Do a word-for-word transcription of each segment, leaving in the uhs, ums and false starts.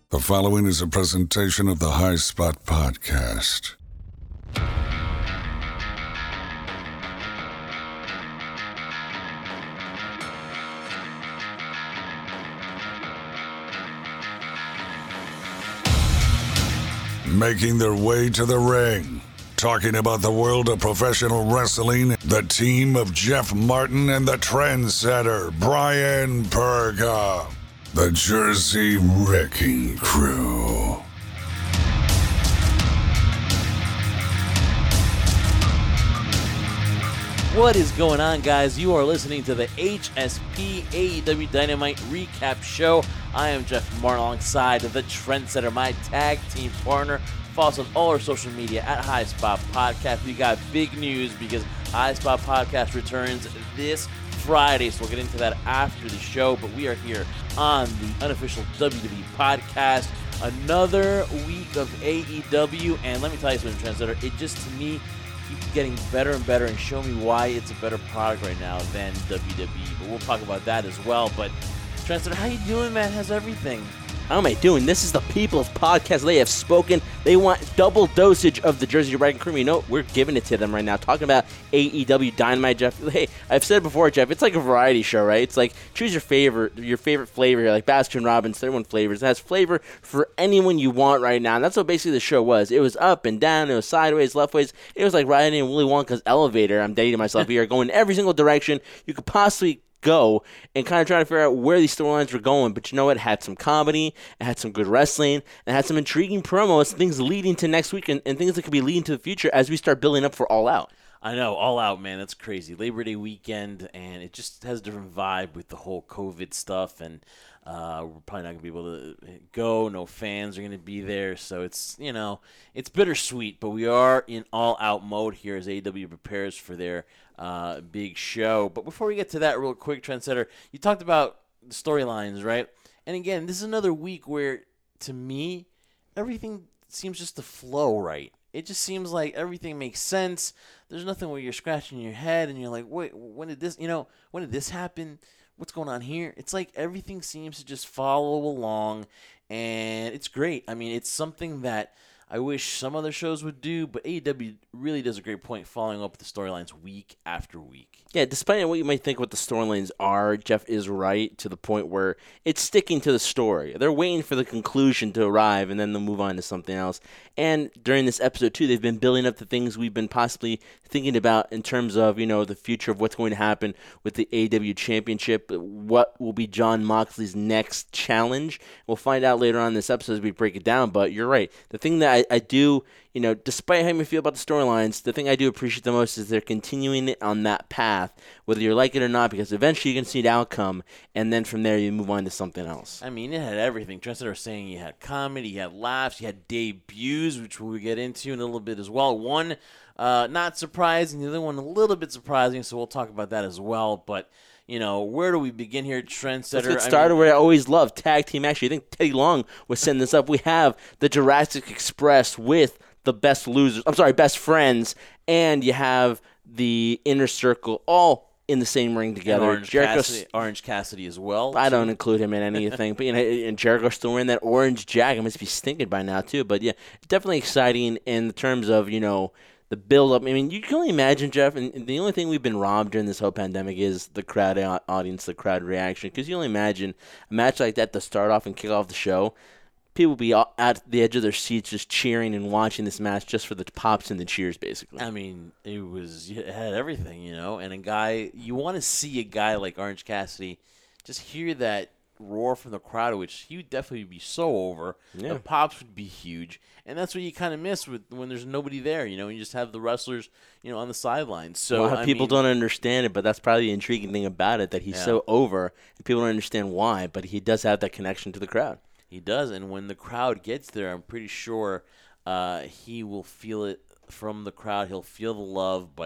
The following is a presentation of the High Spot Podcast. Making their way to the ring, talking about the world of professional wrestling, the team of Jeff Martin and the trendsetter Brian Perga. The Jersey Wrecking Crew. What is going on, guys? You are listening to the H S P A E W Dynamite Recap Show. I am Jeff Martin alongside the trendsetter, my tag team partner. Follow us on all our social media at High Spot Podcast. We got big news because High Spot Podcast returns this Friday, so we'll get into that after the show, but we are here on the unofficial W W E podcast. Another week of A E W, and let me tell you something, Trendsetter, it just, to me, keeps getting better and better, and show me why it's a better product right now than W W E, but we'll talk about that as well. But Trendsetter, how you doing, man? How's everything? How am I doing? This is the People's Podcast. They have spoken. They want double dosage of the Jersey Wrecking Crew. You know, we're giving it to them right now. Talking about A E W Dynamite, Jeff. Hey, I've said it before, Jeff. It's like a variety show, right? It's like choose your favorite, your favorite flavor here, like Baskin Robbins, thirty-one flavors. It has flavor for anyone you want right now. And that's what basically the show was. It was up and down. It was sideways, leftways. It was like riding in Willy Wonka's elevator. I'm dating myself here, going every single direction you could possibly go and kind of trying to figure out where these storylines were going. But you know what? It had some comedy, it had some good wrestling, it had some intriguing promos, things leading to next week, and, and things that could be leading to the future as we start building up for All Out. I know, All Out, man, that's crazy. Labor Day weekend, and it just has a different vibe with the whole COVID stuff, and uh, we're probably not going to be able to go. No fans are going to be there, so it's, you know, it's bittersweet, but we are in all-out mode here as A E W prepares for their uh, big show. But before we get to that real quick, Trendsetter, you talked about the storylines, right? And again, this is another week where, to me, everything seems just to flow right. It just seems like everything makes sense. There's nothing where you're scratching your head and you're like, wait, when did this, you know, when did this happen? What's going on here? It's like everything seems to just follow along, and it's great. I mean, it's something that I wish some other shows would do, but A E W really does a great point following up the storylines week after week. Yeah, despite what you might think what the storylines are, Jeff is right to the point where it's sticking to the story. They're waiting for the conclusion to arrive, and then they'll move on to something else. And during this episode, too, they've been building up the things we've been possibly thinking about in terms of, you know, the future of what's going to happen with the A E W Championship. What will be Jon Moxley's next challenge? We'll find out later on in this episode as we break it down, but you're right. The thing that I, I do, you know, despite how you feel about the storylines, the thing I do appreciate the most is they're continuing it on that path, whether you like it or not, because eventually you're going to see the outcome, and then from there you move on to something else. I mean, it had everything. Trendsetter was saying you had comedy, you had laughs, you had debuts, which we'll get into in a little bit as well. One uh, not surprising, the other one a little bit surprising, so we'll talk about that as well. But, you know, where do we begin here, Trendsetter? Let's get started I mean, where I always love, tag team action. I think Teddy Long was setting this up. We have the Jurassic Express with the best losers, I'm sorry, best friends, and you have the Inner Circle all in the same ring together. And Orange, Cassidy, Orange Cassidy as well. I don't include him in anything, but you know, and Jericho's still wearing that orange jacket. It must be stinking by now too. But yeah, definitely exciting in terms of, you know, the build-up. I mean, you can only imagine, Jeff, and the only thing we've been robbed during this whole pandemic is the crowd audience, the crowd reaction. Because you only imagine a match like that to start off and kick off the show. People be at the edge of their seats just cheering and watching this match just for the pops and the cheers, basically. I mean, it was it had everything, you know. And a guy, you want to see a guy like Orange Cassidy just hear that roar from the crowd, which he would definitely be so over. Yeah. The pops would be huge. And that's what you kind of miss with when there's nobody there, you know. You just have the wrestlers, you know, on the sidelines. So well, people mean, don't understand it, but that's probably the intriguing thing about it, that he's yeah. so over, and people don't understand why, but he does have that connection to the crowd. He does, and when the crowd gets there, I'm pretty sure uh, he will feel it from the crowd. He'll feel the love. But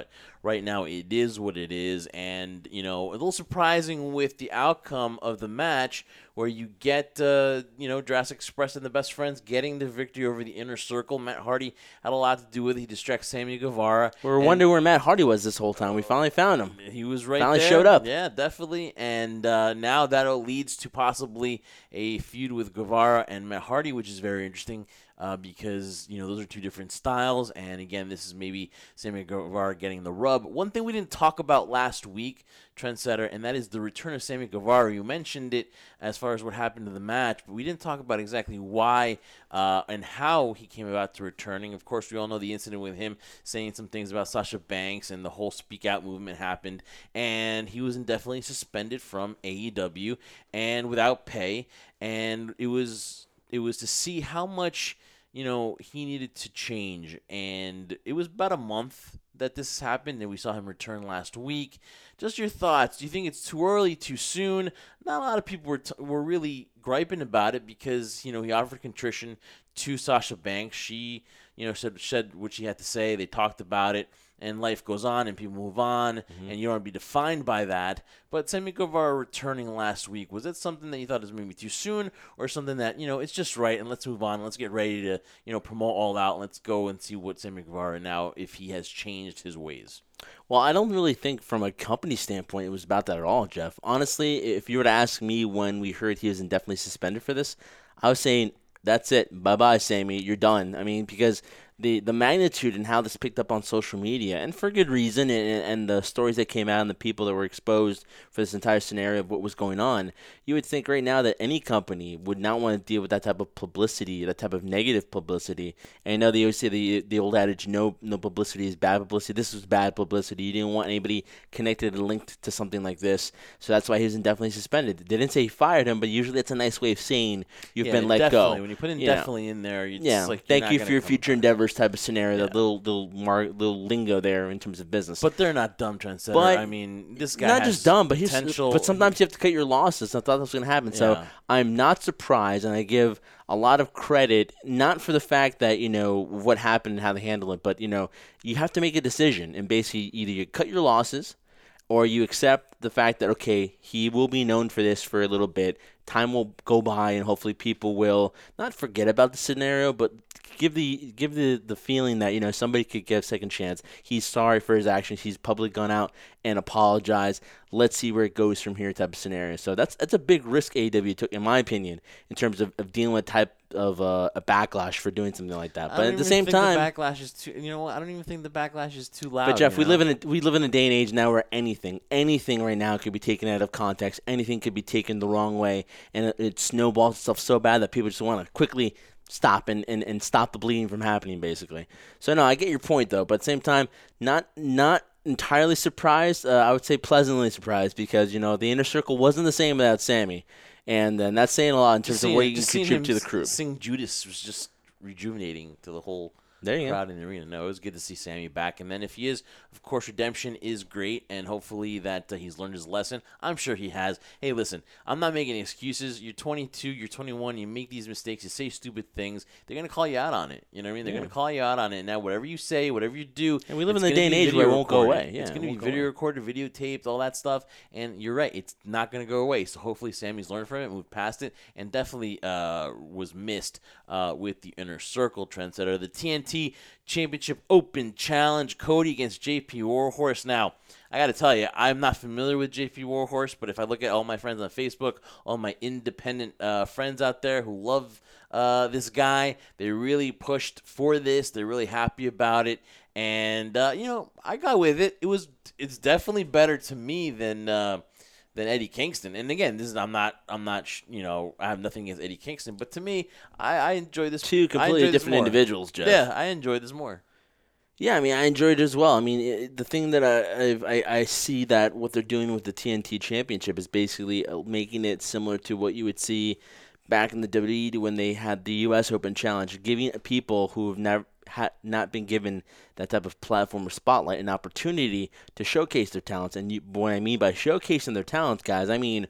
right now it is what it is. And, you know, a little surprising with the outcome of the match where you get, uh, you know, Jurassic Express and the Best Friends getting the victory over the Inner Circle. Matt Hardy had a lot to do with it. He distracts Sammy Guevara. We were wondering where Matt Hardy was this whole time. We finally found him. He was right finally there. showed up. Yeah, definitely. And uh, now that leads to possibly a feud with Guevara and Matt Hardy, which is very interesting. Uh, because, you know, those are two different styles. And, again, this is maybe Sammy Guevara getting the rub. One thing we didn't talk about last week, Trendsetter, and that is the return of Sammy Guevara. You mentioned it as far as what happened to the match, but we didn't talk about exactly why uh, and how he came about to returning. Of course, we all know the incident with him saying some things about Sasha Banks, and the whole Speak Out movement happened. And he was indefinitely suspended from A E W and without pay. And it was it was to see how much, you know, he needed to change. And it was about a month that this happened, and we saw him return last week. Just your thoughts. Do you think it's too early, too soon? Not a lot of people were t- were really griping about it because, you know, he offered contrition to Sasha Banks. She, you know, said, said what she had to say. They talked about it, and life goes on, and people move on, mm-hmm. and you don't want to be defined by that. But Sammy Guevara returning last week, was that something that you thought was maybe too soon, or something that, you know, it's just right, and let's move on, let's get ready to, you know, promote All Out, and let's go and see what Sammy Guevara now, if he has changed his ways? Well, I don't really think from a company standpoint it was about that at all, Jeff. Honestly, if you were to ask me when we heard he was indefinitely suspended for this, I was saying, that's it. Bye-bye, Sammy. You're done. I mean, because the, the magnitude and how this picked up on social media, and for good reason, and, and the stories that came out and the people that were exposed for this entire scenario of what was going on, you would think right now that any company would not want to deal with that type of publicity, that type of negative publicity. And I know they always say the the old adage, no no publicity is bad publicity. This was bad publicity. You didn't want anybody connected and linked to something like this. So that's why he was indefinitely suspended. They didn't say he fired him, but usually that's a nice way of saying you've yeah, been let definitely. go. When you put you indefinitely know. in there, you yeah. just like, thank you for your future back. endeavors type of scenario, Yeah. that little little mar- little lingo there in terms of business. But they're not dumb, Trendsetter. But I mean, this guy not has just dumb, but he's potential. but sometimes you have to cut your losses. I thought that was going to happen. So Yeah. I'm not surprised, and I give a lot of credit, not for the fact that, you know, what happened and how they handle it, but, you know, you have to make a decision, and basically either you cut your losses or you accept the fact that, okay, he will be known for this for a little bit. Time will go by, and hopefully people will not forget about the scenario, but give the give the, the feeling that, you know, somebody could give a second chance. He's sorry for his actions. He's publicly gone out and apologized. Let's see where it goes from here type of scenario. So that's that's a big risk A E W took, in my opinion, in terms of, of dealing with type of uh, a backlash for doing something like that. But at the same time, the backlash is too. You know what? I don't even think the backlash is too loud. But Jeff, we know? live in a we live in a day and age now where anything, anything right now could be taken out of context. Anything could be taken the wrong way, and it, it snowballs itself so bad that people just want to quickly stop and, and, and stop the bleeding from happening, basically. So no, I get your point though, but at the same time, not not entirely surprised. Uh, I would say pleasantly surprised, because, you know, the Inner Circle wasn't the same without Sammy, and then that's saying a lot in terms seeing, of what you can seeing contribute to him the crew. Seeing Judas was just rejuvenating to the whole There you crowd go. in the arena. No, it was good to see Sammy back. And then if he is, of course, redemption is great, and hopefully that uh, he's learned his lesson. I'm sure he has. Hey, listen, I'm not making excuses. You're twenty-two, you're twenty-one, you make these mistakes, you say stupid things. They're going to call you out on it. You know what I mean? They're Yeah. going to call you out on it. Now, whatever you say, whatever you do, And we live it's in the gonna day and be age where it video won't go recorded. away. Yeah, it's it going to be won't go video away. recorded, videotaped, all that stuff. And you're right. It's not going to go away. So hopefully Sammy's learned from it, moved past it, and definitely uh, was missed uh, with the Inner Circle, Trendsetter. The T N T Championship Open Challenge, Cody against J P Warhorse. Now, I got to tell you, I'm not familiar with J P Warhorse, but if I look at all my friends on Facebook, all my independent uh, friends out there who love uh, this guy, they really pushed for this. They're really happy about it. And, uh, you know, I got with it. It was, it's definitely better to me than uh, than Eddie Kingston. And again, this is I'm not I'm not you know I have nothing against Eddie Kingston, but to me, I, I enjoy this. Two completely different individuals, Jeff. Yeah, I enjoy this more. Yeah, I mean, I enjoyed it as well. I mean, it, the thing that I, I I see that what they're doing with the T N T Championship is basically making it similar to what you would see back in the W W E when they had the U S Open Challenge, giving people who have never ha- not been given that type of platform or spotlight an opportunity to showcase their talents. And you, what I mean by showcasing their talents, guys, I mean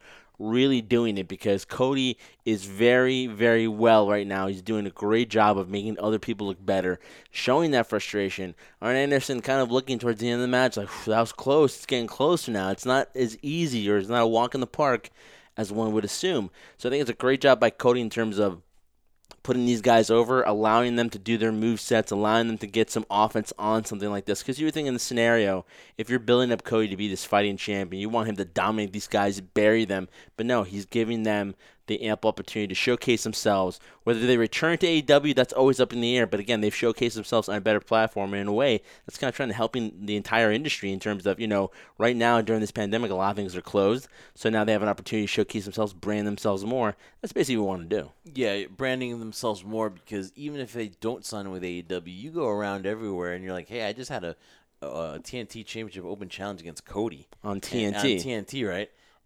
really doing it because Cody is very, very well right now. He's doing a great job of making other people look better, showing that frustration. Arn Anderson kind of looking towards the end of the match like, that was close. It's getting closer now. It's not as easy or it's not a walk in the park as one would assume. So I think it's a great job by Cody in terms of putting these guys over, allowing them to do their move sets, allowing them to get some offense on something like this. Because you would think in the scenario, if you're building up Cody to be this fighting champion, you want him to dominate these guys, bury them. But no, he's giving them the ample opportunity to showcase themselves. Whether they return to A E W, that's always up in the air. But again, they've showcased themselves on a better platform. And in a way, that's kind of trying to helping the entire industry in terms of, you know, right now during this pandemic, a lot of things are closed. So now they have an opportunity to showcase themselves, brand themselves more. That's basically what we want to do. Yeah, branding themselves more because even if they don't sign with A E W, you go around everywhere and you're like, hey, I just had a, a T N T Championship Open Challenge against Cody. On T N T. And, on T N T, right?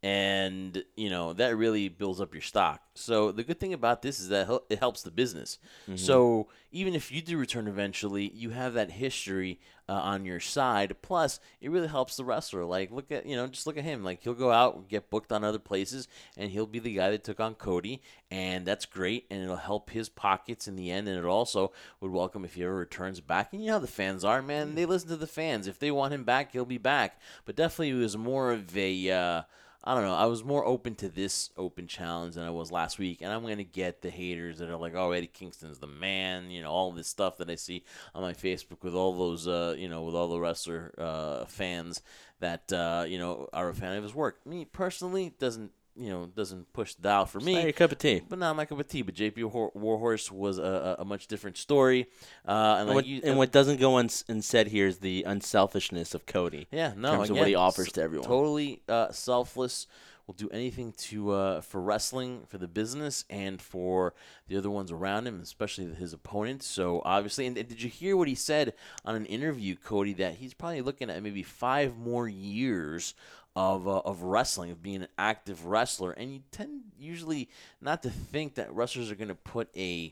And, you know, that really builds up your stock. So the good thing about this is that it helps the business. Mm-hmm. So even if you do return eventually, you have that history uh, on your side. Plus, it really helps the wrestler. Like, look at, you know, just look at him. Like, he'll go out, get booked on other places, and he'll be the guy that took on Cody. And that's great, and it'll help his pockets in the end. And it also would welcome if he ever returns back. And you know how the fans are, man. They listen to the fans. If they want him back, he'll be back. But definitely it was more of a... Uh, I don't know. I was more open to this open challenge than I was last week, and I'm going to get the haters that are like, oh, Eddie Kingston's the man, you know, all this stuff that I see on my Facebook with all those, uh, you know, with all the wrestler uh, fans that, uh, you know, are a fan of his work. Me, personally, doesn't, you know, doesn't push the dial for It's me. not your cup of tea. But not my cup of tea. But J P Warhorse was a, a much different story. Uh, and, and, like what, you, and what doesn't go uns- unsaid here is the unselfishness of Cody. Yeah, no, in terms again, of what he offers to everyone. Totally uh, selfless. Will do anything to uh, for wrestling, for the business, and for the other ones around him, especially his opponents. So obviously, and, and did you hear what he said on an interview, Cody? That he's probably looking at maybe five more years of uh, of wrestling, of being an active wrestler. And you tend usually not to think that wrestlers are going to put a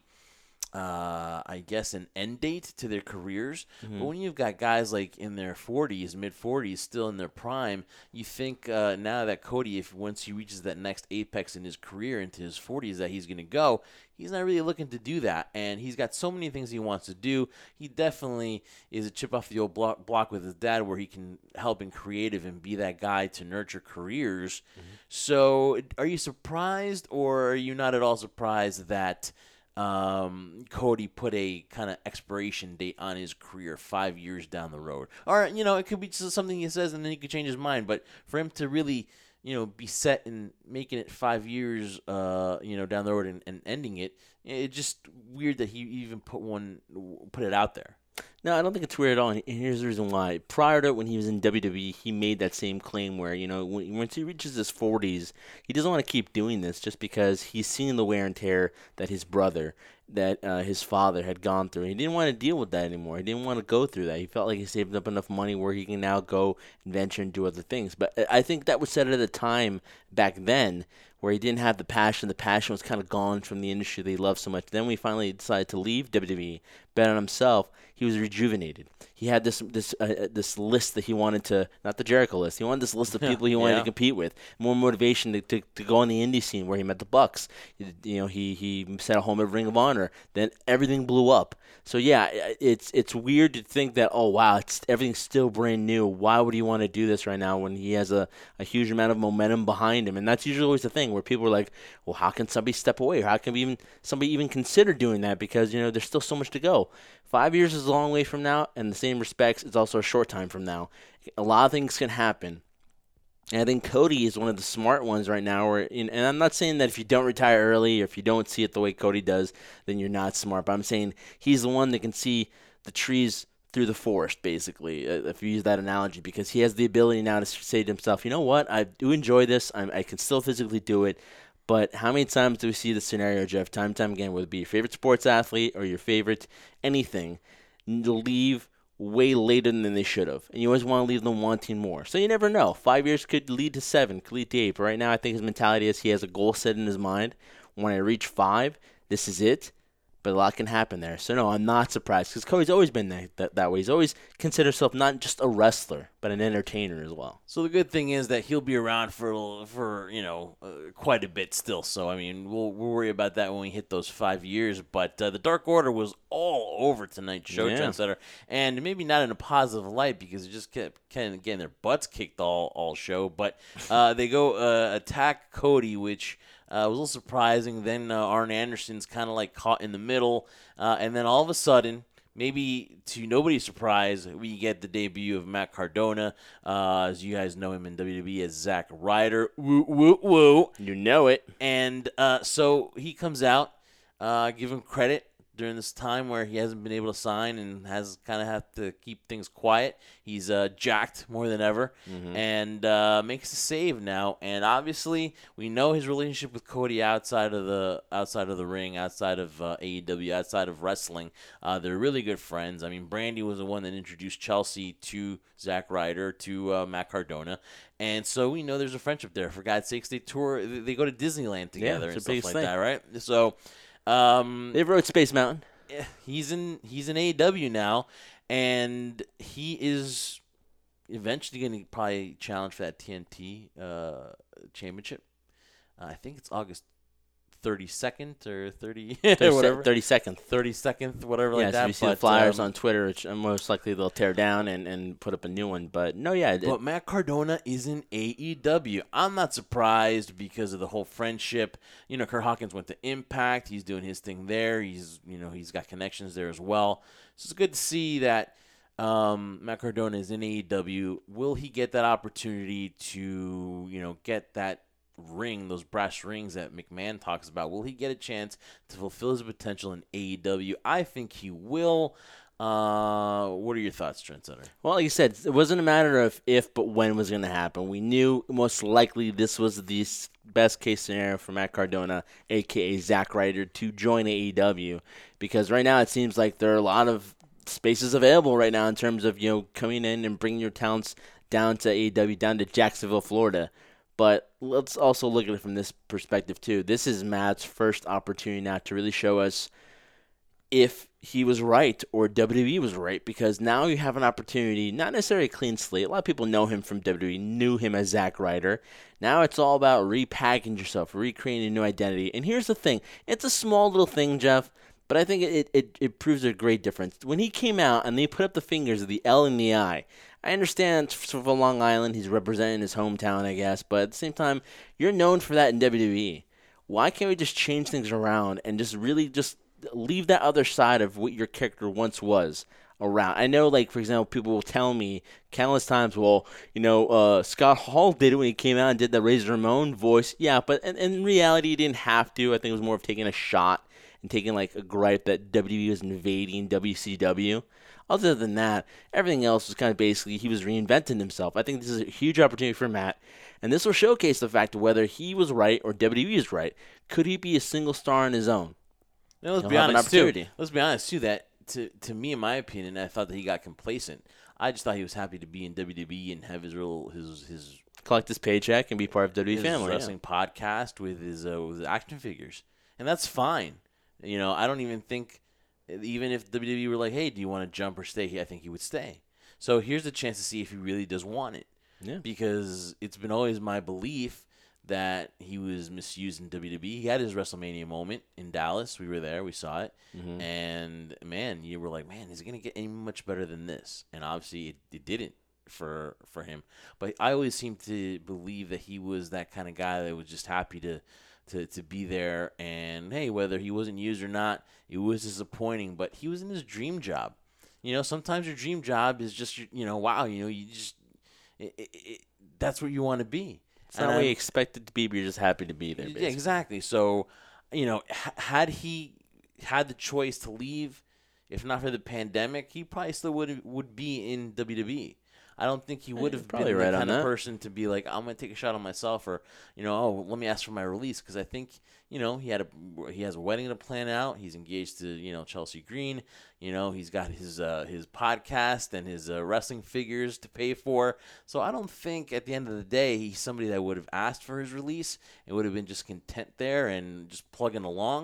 Uh, I guess an end date to their careers. Mm-hmm. But when you've got guys like in their forties, mid forties, still in their prime, you think uh, now that Cody, if once he reaches that next apex in his career into his forties, that he's going to go. He's not really looking to do that, and he's got so many things he wants to do. He definitely is a chip off the old block, block with his dad, where he can help in creative and be that guy to nurture careers. Mm-hmm. So, are you surprised, or are you not at all surprised that Um, Cody put a kind of expiration date on his career five years down the road? Or, you know, it could be just something he says and then he could change his mind. But for him to really, you know, be set in making it five years, uh, you know, down the road and, and ending it, it's just weird that he even put one, put it out there. No, I don't think it's weird at all, and here's the reason why. Prior to when he was in W W E, he made that same claim where, you know, when, once he reaches his forties, he doesn't want to keep doing this just because he's seen the wear and tear that his brother, that uh, his father had gone through. He didn't want to deal with that anymore. He didn't want to go through that. He felt like he saved up enough money where he can now go and venture and do other things. But I think that was said at a time back then where he didn't have the passion. The passion was kind of gone from the industry that he loved so much. Then we finally decided to leave W W E, bet on himself. He was rejuvenated. He had this this uh, this list that he wanted to, not the Jericho list, he wanted this list of people he wanted yeah. to compete with, more motivation to, to, to go on the indie scene where he met the Bucks. You know, he, he set a home at Ring of Honor. Then everything blew up. So yeah, it's it's weird to think that, oh wow, it's everything's still brand new. Why would he want to do this right now when he has a, a huge amount of momentum behind him? And that's usually always the thing where people are like, well, how can somebody step away? Or how can even somebody even consider doing that? Because, you know, there's still so much to go. Five years is a long way from now, and in the same respects, it's also a short time from now. A lot of things can happen. And I think Cody is one of the smart ones right now. Where, and I'm not saying that if you don't retire early or if you don't see it the way Cody does, then you're not smart. But I'm saying he's the one that can see the trees through the forest, basically, if you use that analogy, because he has the ability now to say to himself, you know what, I do enjoy this. I'm, I can still physically do it. But how many times do we see the scenario, Jeff, time and time again, whether it be your favorite sports athlete or your favorite anything, leave way later than they should have. And you always want to leave them wanting more. So you never know. Five years could lead to seven, could lead to eight. But right now I think his mentality is he has a goal set in his mind. When I reach five, this is it. but a lot can happen there. So, no, I'm not surprised because Cody's always been that, that, that way. He's always considered himself not just a wrestler, but an entertainer as well. So the good thing is that he'll be around for, for you know, uh, quite a bit still. So, I mean, we'll, we'll worry about that when we hit those five years. But uh, the Dark Order was all over tonight's show, Yeah. Trendsetter. And maybe not in a positive light because it just kept kind of getting their butts kicked all, all show. But uh, they go uh, attack Cody, which... Uh, was a little surprising. Then uh, Arn Anderson's kind of like caught in the middle. Uh, and then all of a sudden, maybe to nobody's surprise, we get the debut of Matt Cardona. Uh, as you guys know him in W W E as Zack Ryder. Woo, woo, woo. You know it. And uh, so he comes out. Uh, give him credit during this time where he hasn't been able to sign and has kind of had to keep things quiet. He's uh, jacked more than ever mm-hmm. and uh, makes a save now. And obviously, we know his relationship with Cody outside of the outside of the ring, outside of uh, A E W, outside of wrestling. Uh, they're really good friends. I mean, Brandy was the one that introduced Chelsea to Zack Ryder, to uh, Matt Cardona. And so we know there's a friendship there. For God's sakes, they tour, they go to Disneyland together yeah, and stuff like thing. that, right? So... Um, they wrote Space Mountain. He's in he's in A E W now, and he is eventually going to probably challenge for that T N T uh, championship. Uh, I think it's August thirty-second or thirty, whatever. thirty-second. thirty-second, whatever yeah, like so that. you see but, the flyers um, on Twitter, which most likely they'll tear down and, and put up a new one. But, no, yeah. It, but Matt Cardona is in A E W. I'm not surprised because of the whole friendship. You know, Kurt Hawkins went to Impact. He's doing his thing there. He's, you know, he's got connections there as well. So it's good to see that um, Matt Cardona is in A E W. Will he get that opportunity to, you know, get that ring, those brass rings that McMahon talks about? Will he get a chance to fulfill his potential in A E W? I think he will. Uh, what are your thoughts, Trendsetter? Well, like you said, it wasn't a matter of if, but when was going to happen. We knew most likely this was the best case scenario for Matt Cardona, a k a. Zack Ryder, to join A E W, because right now it seems like there are a lot of spaces available right now in terms of, you know, coming in and bringing your talents down to A E W, down to Jacksonville, Florida. But let's also look at it from this perspective, too. This is Matt's first opportunity now to really show us if he was right or W W E was right, because now you have an opportunity, not necessarily a clean slate. A lot of people know him from W W E, knew him as Zack Ryder. Now it's all about repackaging yourself, recreating a new identity. And here's the thing. It's a small little thing, Jeff, but I think it, it, it proves a great difference. When he came out and they put up the fingers of the L and the I, I understand from Long Island, he's representing his hometown, I guess, but at the same time, you're known for that in W W E. Why can't we just change things around and just really just leave that other side of what your character once was around? I know, like, for example, people will tell me countless times, well, you know, uh, Scott Hall did it when he came out and did the Razor Ramon voice. Yeah, but in, in reality, he didn't have to. I think it was more of taking a shot and taking, like, a gripe that W W E was invading W C W. Other than that, everything else was kind of basically he was reinventing himself. I think this is a huge opportunity for Matt, and this will showcase the fact of whether he was right or W W E is right. Could he be a single star on his own? Now, let's He'll be have an honest too. opportunity. Let's be honest too. That to to me, in my opinion, I thought that he got complacent. I just thought he was happy to be in W W E and have his real his his collect his paycheck and be part of W W E his family. wrestling Yeah. podcast with his uh, with his action figures, and that's fine. You know, I don't even think. Even if W W E were like, hey, do you want to jump or stay here? I think he would stay. So here's a chance to see if he really does want it. Yeah. Because it's been always my belief that he was misused in W W E. He had his WrestleMania moment in Dallas. We were there. We saw it. Mm-hmm. And, man, you were like, man, is it going to get any much better than this? And obviously it, it didn't for for him. But I always seem to believe that he was that kind of guy that was just happy to – To, to be there, and hey, whether he wasn't used or not, it was disappointing, but he was in his dream job. You know, sometimes your dream job is just, you know, wow, you know, you just, it, it, it, that's what you want to be. It's not what you expect it to be, but you're just happy to be there, basically. Yeah, exactly. So, you know, h- had he had the choice to leave, if not for the pandemic, he probably still would would be in W W E. I don't think he would have been the right kind of that. person to be like, I'm going to take a shot on myself, or, you know, oh, let me ask for my release, because I think, you know, he had a he has a wedding to plan out. He's engaged to, you know, Chelsea Green. You know, he's got his uh, his podcast and his uh, wrestling figures to pay for. So I don't think at the end of the day he's somebody that would have asked for his release. It would have been just content there and just plugging along.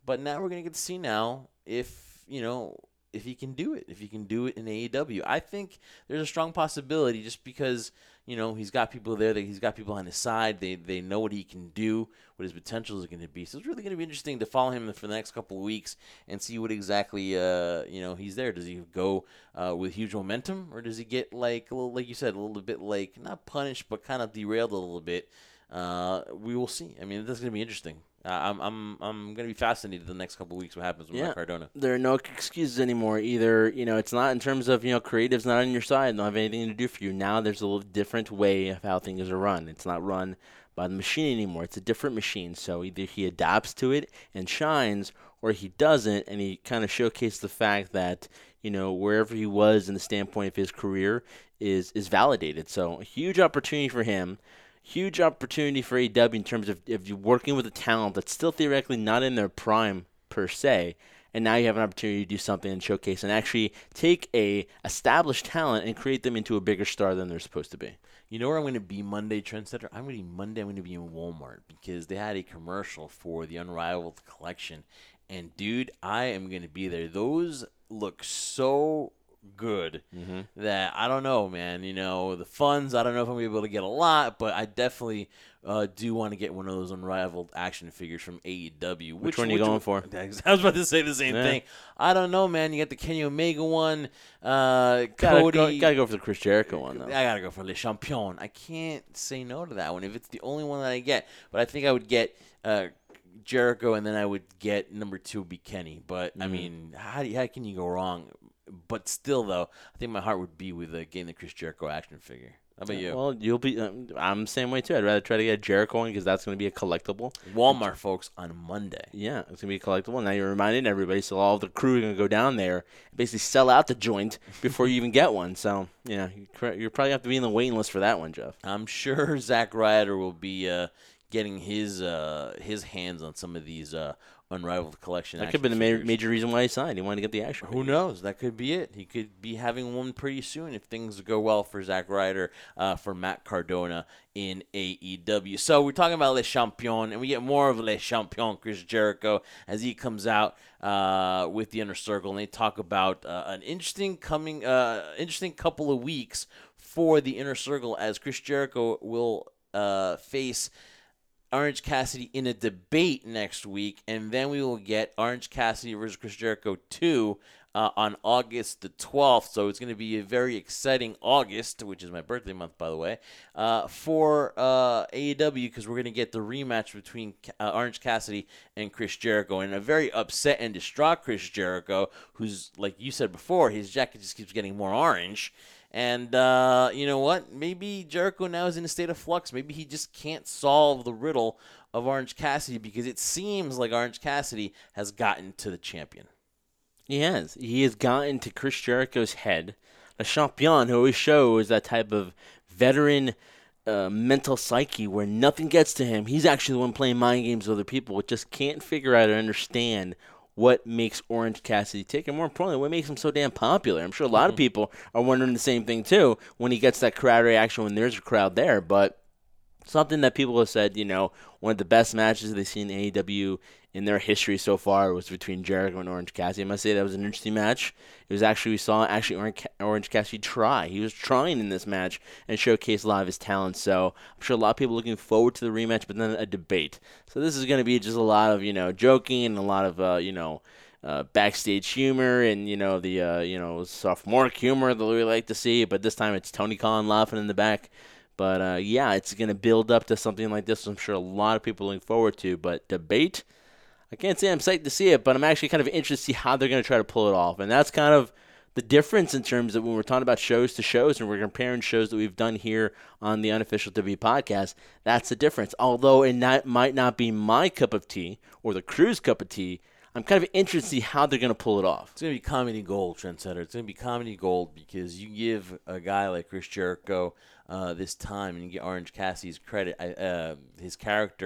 But now we're going to get to see now if, you know, if he can do it, if he can do it in A E W. I think there's a strong possibility just because, you know, he's got people there, that he's got people on his side. They they know what he can do, what his potential is going to be. So it's really going to be interesting to follow him for the next couple of weeks and see what exactly, uh, you know, he's there. Does he go uh, with huge momentum, or does he get, like, a little, like you said, a little bit, like, not punished, but kind of derailed a little bit? Uh, we will see. I mean, this is going to be interesting. Uh, I'm I'm I'm gonna be fascinated the next couple of weeks what happens with yeah. Matt Cardona. There are no excuses anymore. Either, you know, it's not in terms of, you know, creative's not on your side, don't have anything to do for you. Now there's a little different way of how things are run. It's not run by the machine anymore. It's a different machine. So either he adapts to it and shines, or he doesn't, and he kind of showcased the fact that, you know, wherever he was in the standpoint of his career is is validated. So a huge opportunity for him. Huge opportunity for A E W in terms of if you're working with a talent that's still theoretically not in their prime per se, and now you have an opportunity to do something and showcase and actually take a established talent and create them into a bigger star than they're supposed to be. You know where I'm going to be Monday, Trendsetter? I'm going to be Monday. I'm going to be in Walmart because they had a commercial for the Unrivaled Collection, and dude, I am going to be there. Those look so good mm-hmm. that I don't know, man. You know, the funds, I don't know if I'm gonna be able to get a lot, but I definitely uh, do want to get one of those Unrivaled action figures from A E W. Which, which one are you which going one, for? I was about to say the same yeah. thing. I don't know, man. You got the Kenny Omega one, uh, gotta Cody. Go, gotta go for the Chris Jericho one, though. I gotta go for Le Champion. I can't say no to that one if it's the only one that I get. But I think I would get uh, Jericho, and then I would get number two would be Kenny. But mm-hmm. I mean, how do you, how can you go wrong? But still, though, I think my heart would be with uh, getting the Chris Jericho action figure. How about you? Well, you'll be. Um, I'm the same way too. I'd rather try to get a Jericho one because that's going to be a collectible. Walmart, folks, on Monday. Yeah, it's going to be a collectible. Now you're reminding everybody, so all the crew are going to go down there and basically sell out the joint before you even get one. So, you know, you probably have to be in the waiting list for that one, Jeff. I'm sure Zack Ryder will be uh, getting his uh, his hands on some of these uh, Unrivaled Collection. That could have been a major, major reason why he signed. He wanted to get the action. Who knows? That could be it. He could be having one pretty soon if things go well for Zack Ryder, uh, for Matt Cardona in A E W. So we're talking about Le Champion, and we get more of Le Champion, Chris Jericho, as he comes out uh, with the Inner Circle, and they talk about uh, an interesting coming, uh, interesting couple of weeks for the Inner Circle, as Chris Jericho will uh, face Orange Cassidy in a debate next week, and then we will get Orange Cassidy versus Chris Jericho two uh, on August the twelfth. So it's going to be a very exciting August, which is my birthday month, by the way, uh, for uh, A E W, because we're going to get the rematch between uh, Orange Cassidy and Chris Jericho, and a very upset and distraught Chris Jericho, who's, like you said before, his jacket just keeps getting more orange. And uh, you know what? Maybe Jericho now is in a state of flux. Maybe he just can't solve the riddle of Orange Cassidy, because it seems like Orange Cassidy has gotten to the champion. He has. He has gotten to Chris Jericho's head. A champion who always shows that type of veteran uh, mental psyche where nothing gets to him. He's actually the one playing mind games with other people, just can't figure out or understand what makes Orange Cassidy tick, and more importantly, what makes him so damn popular. I'm sure a lot of people are wondering the same thing, too, when he gets that crowd reaction when there's a crowd there. But something that people have said, you know, one of the best matches they've seen in A E W in their history so far was between Jericho and Orange Cassidy. I must say that was an interesting match. It was actually, we saw actually Orange, Orange Cassidy try. He was trying in this match and showcase a lot of his talents. So I'm sure a lot of people are looking forward to the rematch, but then a debate. So this is going to be just a lot of, you know, joking and a lot of, uh, you know, uh, backstage humor and, you know, the, uh, you know, sophomore humor that we like to see. But this time it's Tony Khan laughing in the back. But, uh, yeah, it's going to build up to something like this. I'm sure a lot of people are looking forward to. But debate, I can't say I'm psyched to see it, but I'm actually kind of interested to see how they're going to try to pull it off. And that's kind of the difference in terms of when we're talking about shows to shows and we're comparing shows that we've done here on the Unofficial W podcast. That's the difference. Although it not, might not be my cup of tea or the crew's cup of tea, I'm kind of interested to see how they're going to pull it off. It's going to be comedy gold, Trendsetter. It's going to be comedy gold, because you give a guy like Chris Jericho uh, this time and you get Orange Cassidy's credit, uh, his character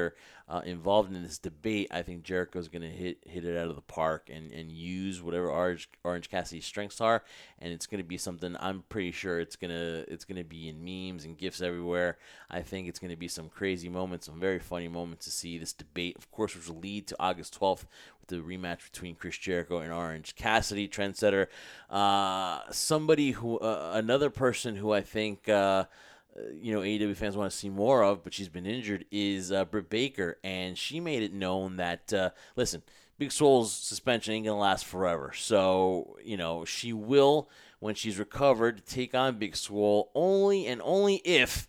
uh, involved in this debate, I think Jericho's going to hit hit it out of the park and, and use whatever Orange, Orange Cassidy's strengths are, and it's going to be something I'm pretty sure it's going to it's going to be in memes and GIFs everywhere. I think it's going to be some crazy moments, some very funny moments to see this debate, of course, which will lead to August twelfth with the rematch between Chris Jericho and Orange Cassidy, trendsetter. Uh, somebody who, uh, another person who I think, uh, you know, A E W fans want to see more of, but she's been injured, is uh, Britt Baker, and she made it known that, uh, listen, Big Swole's suspension ain't going to last forever, so, you know, she will, when she's recovered, take on Big Swole only and only if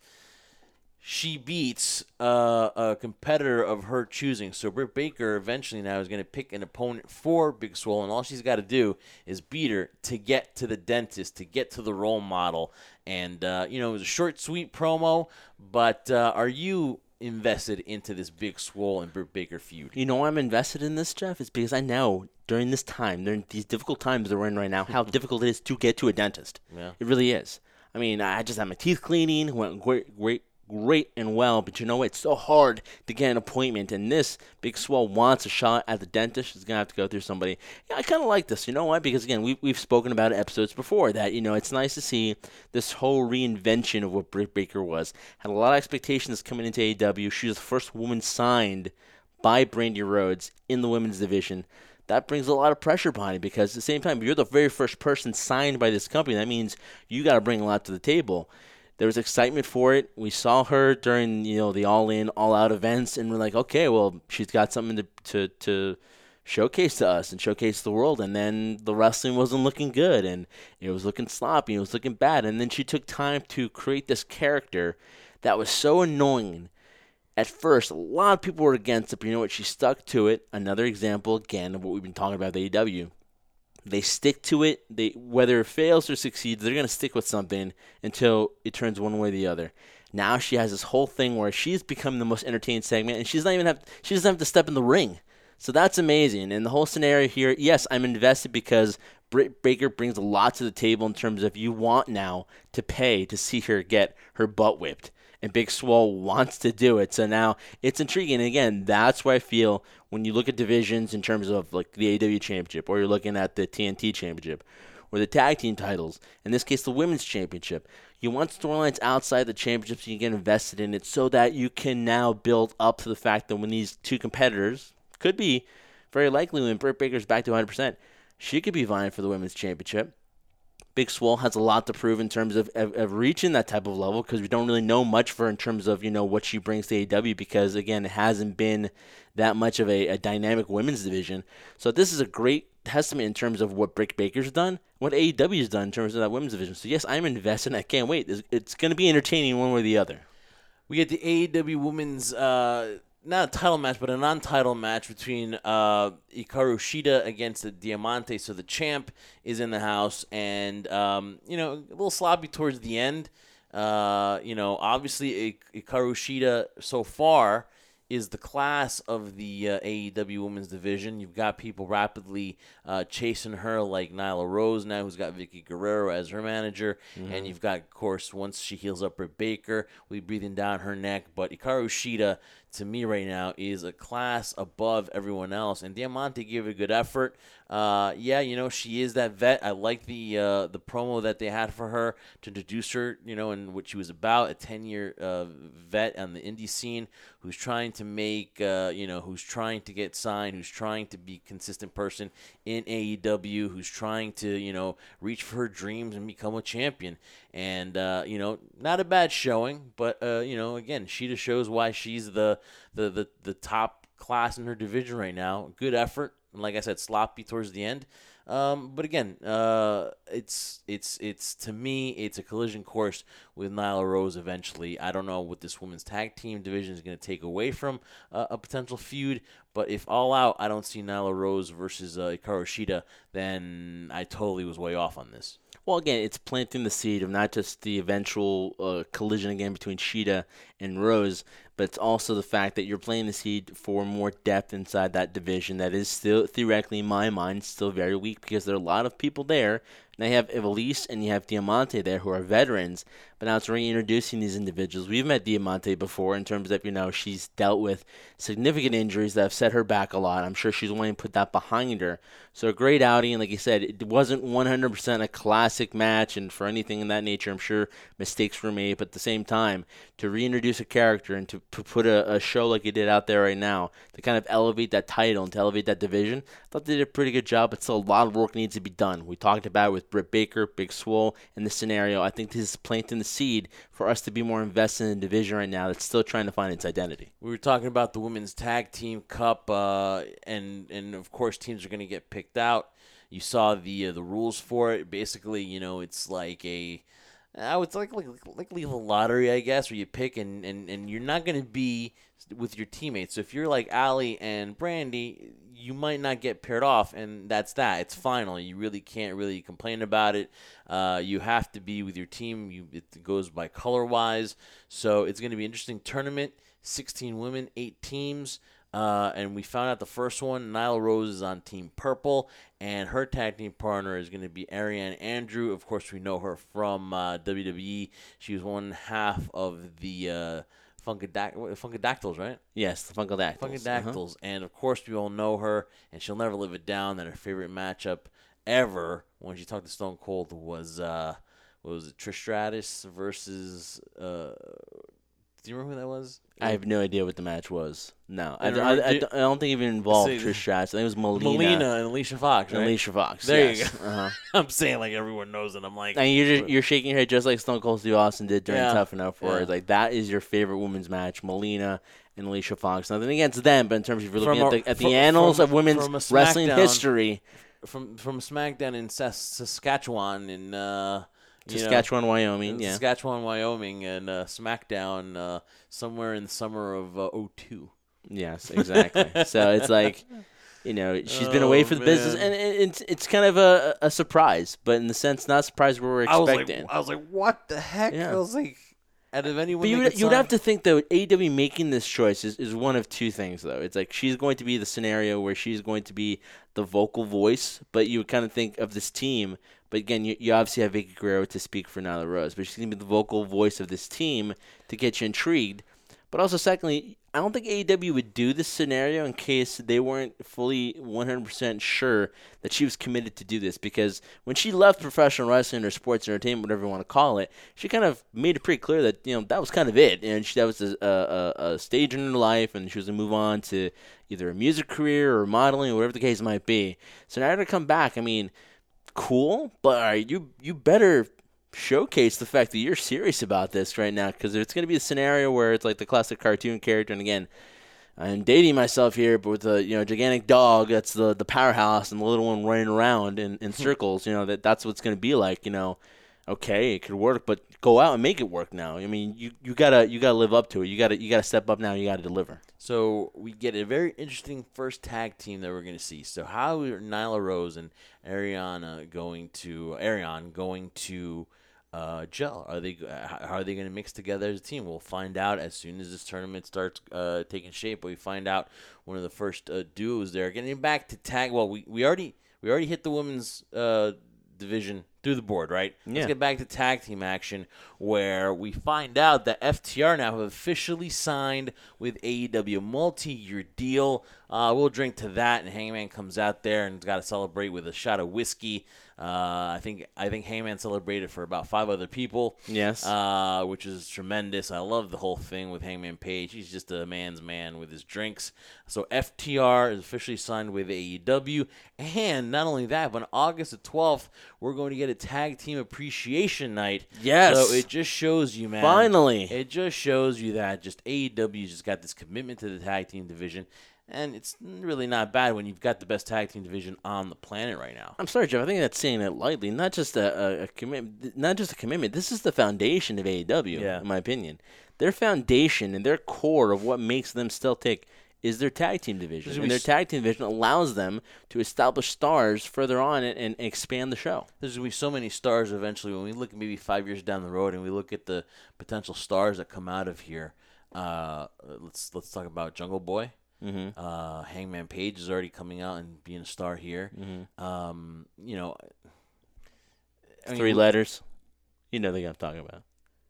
she beats uh, a competitor of her choosing. So Britt Baker eventually now is going to pick an opponent for Big Swole, and all she's got to do is beat her to get to the dentist, to get to the role model. And, uh, you know, it was a short, sweet promo, but uh, are you invested into this Big Swole and Britt Baker feud? You know why I'm invested in this, Jeff? It's because I know during this time, during these difficult times that we're in right now, how difficult it is to get to a dentist. Yeah. It really is. I mean, I just had my teeth cleaning, went great, great, great and well, but you know what? It's so hard to get an appointment, and this Big Swole wants a shot at the dentist. She's going to have to go through somebody. Yeah, I kind of like this. You know why? Because, again, we've, we've spoken about it episodes before that, you know, it's nice to see this whole reinvention of what Britt Baker was. Had a lot of expectations coming into A E W. She was the first woman signed by Brandy Rhodes in the women's division. That brings a lot of pressure behind it because at the same time, if you're the very first person signed by this company, that means you got to bring a lot to the table. There was excitement for it. We saw her during, you know, the all-in, all-out events, and we're like, okay, well, she's got something to, to to showcase to us and showcase the world. And then the wrestling wasn't looking good, and it was looking sloppy, it was looking bad. And then she took time to create this character that was so annoying. At first, a lot of people were against it, but you know what? She stuck to it. Another example, again, of what we've been talking about with A E W. They stick to it. They whether it fails or succeeds, they're going to stick with something until it turns one way or the other. Now she has this whole thing where she's become the most entertaining segment, and she's not even have she doesn't have to step in the ring. So that's amazing. And the whole scenario here, yes, I'm invested because Britt Baker brings a lot to the table in terms of you want now to pay to see her get her butt whipped. And Big Swole wants to do it. So now it's intriguing. And again, that's why I feel when you look at divisions in terms of like the A E W Championship, or you're looking at the T N T Championship, or the tag team titles, in this case the Women's Championship, you want storylines outside the championship so you can get invested in it so that you can now build up to the fact that when these two competitors, could be very likely when Britt Baker's back to one hundred percent, she could be vying for the Women's Championship. Big Swole has a lot to prove in terms of, of, of reaching that type of level because we don't really know much for her in terms of, you know, what she brings to A E W because, again, it hasn't been that much of a, a dynamic women's division. So this is a great testament in terms of what Britt Baker's done, what A E W's done in terms of that women's division. So, yes, I'm invested. I can't wait. It's, it's going to be entertaining one way or the other. We get the A E W women's uh, not a title match, but a non-title match between uh, Hikaru Shida against the Diamante. So the champ is in the house, and um, you know, a little sloppy towards the end. Uh, you know, obviously Hikaru Shida so far is the class of the uh, A E W Women's Division. You've got people rapidly uh, chasing her, like Nyla Rose now, who's got Vicky Guerrero as her manager. Mm-hmm. And you've got, of course, once she heals up Britt Baker, we breathing down her neck. But Hikaru Shida, to me right now, is a class above everyone else. And Diamante gave a good effort. Uh, yeah, you know, she is that vet. I like the uh, the promo that they had for her to introduce her, you know, and what she was about, a ten-year uh, vet on the indie scene who's trying to make, uh, you know, who's trying to get signed, who's trying to be a consistent person in A E W, who's trying to, you know, reach for her dreams and become a champion. And, uh, you know, not a bad showing, but, uh, you know, again, Shida shows why she's the, the, the, the top class in her division right now. Good effort. And like I said, sloppy towards the end. Um, but again, uh, it's it's it's to me, it's a collision course with Nyla Rose eventually. I don't know what this women's tag team division is going to take away from uh, a potential feud. But if all out, I don't see Nyla Rose versus uh, Hikaru Shida, then I totally was way off on this. Well, again, it's planting the seed of not just the eventual uh, collision again between Shida and Rose, but it's also the fact that you're planting the seed for more depth inside that division that is still, theoretically, in my mind, still very weak because there are a lot of people there, Now you have Elise and you have Diamante there, who are veterans, but now it's reintroducing these individuals. We've met Diamante before in terms of, you know, she's dealt with significant injuries that have set her back a lot. I'm sure she's wanting to put that behind her. So a great outing, and like you said, it wasn't one hundred percent a classic match, and for anything in that nature, I'm sure mistakes were made, but at the same time, to reintroduce a character and to, to put a, a show like you did out there right now, to kind of elevate that title and to elevate that division, I thought they did a pretty good job, but still a lot of work needs to be done. We talked about it with Britt Baker, Big Swole, in this scenario. I think this is planting the seed for us to be more invested in a division right now that's still trying to find its identity. We were talking about the Women's Tag Team Cup, uh, and, and of course teams are going to get picked out. You saw the uh, the rules for it. Basically, you know, it's like a, I would like like like leave a lottery, I guess, where you pick and, and, and you're not going to be with your teammates. So if you're like Allie and Brandy, you might not get paired off, and that's that. It's final. You really can't really complain about it. Uh, you have to be with your team. You, it goes by color-wise. So it's going to be an interesting tournament. sixteen women, eight teams. Uh, and we found out the first one, Nyla Rose is on Team Purple, and her tag team partner is going to be Ariane Andrew. Of course, we know her from uh, W W E. She was one half of the uh, Funkadac- Funkadactyls, right? Yes, the Funkadactyls. Funkadactyls. Uh-huh. And, of course, we all know her, and she'll never live it down that her favorite matchup ever when she talked to Stone Cold was, uh, what was it, Trish Stratus versus... Uh, do you remember who that was? I have no idea what the match was. No, I, I I, remember- I, I don't- I don't think it even involved See, Trish Stratus. I think it was Melina, Melina and Alicia Fox, right? and Alicia Fox. There you yes. go. Uh-huh. I'm saying like everyone knows it. I'm like, And you're just, you're shaking your head just like Stone Cold Steve Austin did during Yeah. Tough Enough, where Yeah. it's like that is your favorite women's match, Melina and Alicia Fox. Nothing against them, but in terms of you're looking From at a- the, at the from- annals from- of women's from a wrestling SmackDown history, from from SmackDown in Sas- Saskatchewan in uh, you know, Saskatchewan, Wyoming, yeah. Saskatchewan, Wyoming, and uh, SmackDown uh, somewhere in the summer of uh, oh two. Yes, exactly. So it's like, you know, she's been away Oh, for the business, man. and it- it's it's kind of a, a surprise, but in the sense, not a surprise we were I was expecting. like, I was like, what the heck? Yeah. I was like, out of anyone, But you they would, could you would sign- have to think, though, A E W making this choice is, is one of two things, though. It's like she's going to be the scenario where she's going to be the vocal voice, but you would kind of think of this team. But again, you, you obviously have Vicky Guerrero to speak for Nyla Rose, but she's going to be the vocal voice of this team to get you intrigued. But also, secondly, I don't think A E W would do this scenario in case they weren't fully one hundred percent sure that she was committed to do this. Because when she left professional wrestling or sports entertainment, whatever you want to call it, she kind of made it pretty clear that, you know, that was kind of it. And she, that was a, a, a stage in her life, and she was going to move on to either a music career or modeling or whatever the case might be. So now to come back, I mean, cool, but all right, you you better showcase the fact that you're serious about this right now, because it's going to be a scenario where it's like the classic cartoon character, and again, I'm dating myself here, but with a, you know, gigantic dog that's the the powerhouse and the little one running around in, in circles, you know, that that's what it's going to be like, you know. Okay, it could work, but go out and make it work now. I mean, you, you gotta you gotta live up to it. You gotta you gotta step up now. You gotta deliver. So we get a very interesting first tag team that we're going to see. So how are Nyla Rose and Ariana going to Ariane going to uh, gel? Are they how are they going to mix together as a team? We'll find out as soon as this tournament starts uh, taking shape. But we find out one of the first uh, duos there. Getting back to tag. Well, we, we already we already hit the women's uh, division through the board, right? Yeah. Let's get back to tag team action, where we find out that F T R now have officially signed with A E W, multi-year deal. Uh, we'll drink to that, and Hangman comes out there and got to celebrate with a shot of whiskey. Uh, I think I think Hangman celebrated for about five other people. Yes. Uh, which is tremendous. I love the whole thing with Hangman Page. He's just a man's man with his drinks. So F T R is officially signed with A E W. And not only that, but on August the twelfth, we're going to get a tag team appreciation night. Yes. So it just shows you, man. Finally. It just shows you that just A E W just got this commitment to the tag team division. And it's really not bad when you've got the best tag team division on the planet right now. I'm sorry, Jeff. I think that's saying it lightly. Not just a, a, a commitment. Not just a commitment. This is the foundation of A E W, Yeah. in my opinion. Their foundation and their core of what makes them still tick is their tag team division. There's And gonna their be s- tag team division allows them to establish stars further on and, and expand the show. There's going to be so many stars eventually. When we look maybe five years down the road and we look at the potential stars that come out of here, uh, let's let's talk about Jungle Boy. Mm-hmm. Uh, Hangman Page is already coming out and being a star here. Mm-hmm. Um, you know, I mean, Three letters. You know the guy I'm talking about.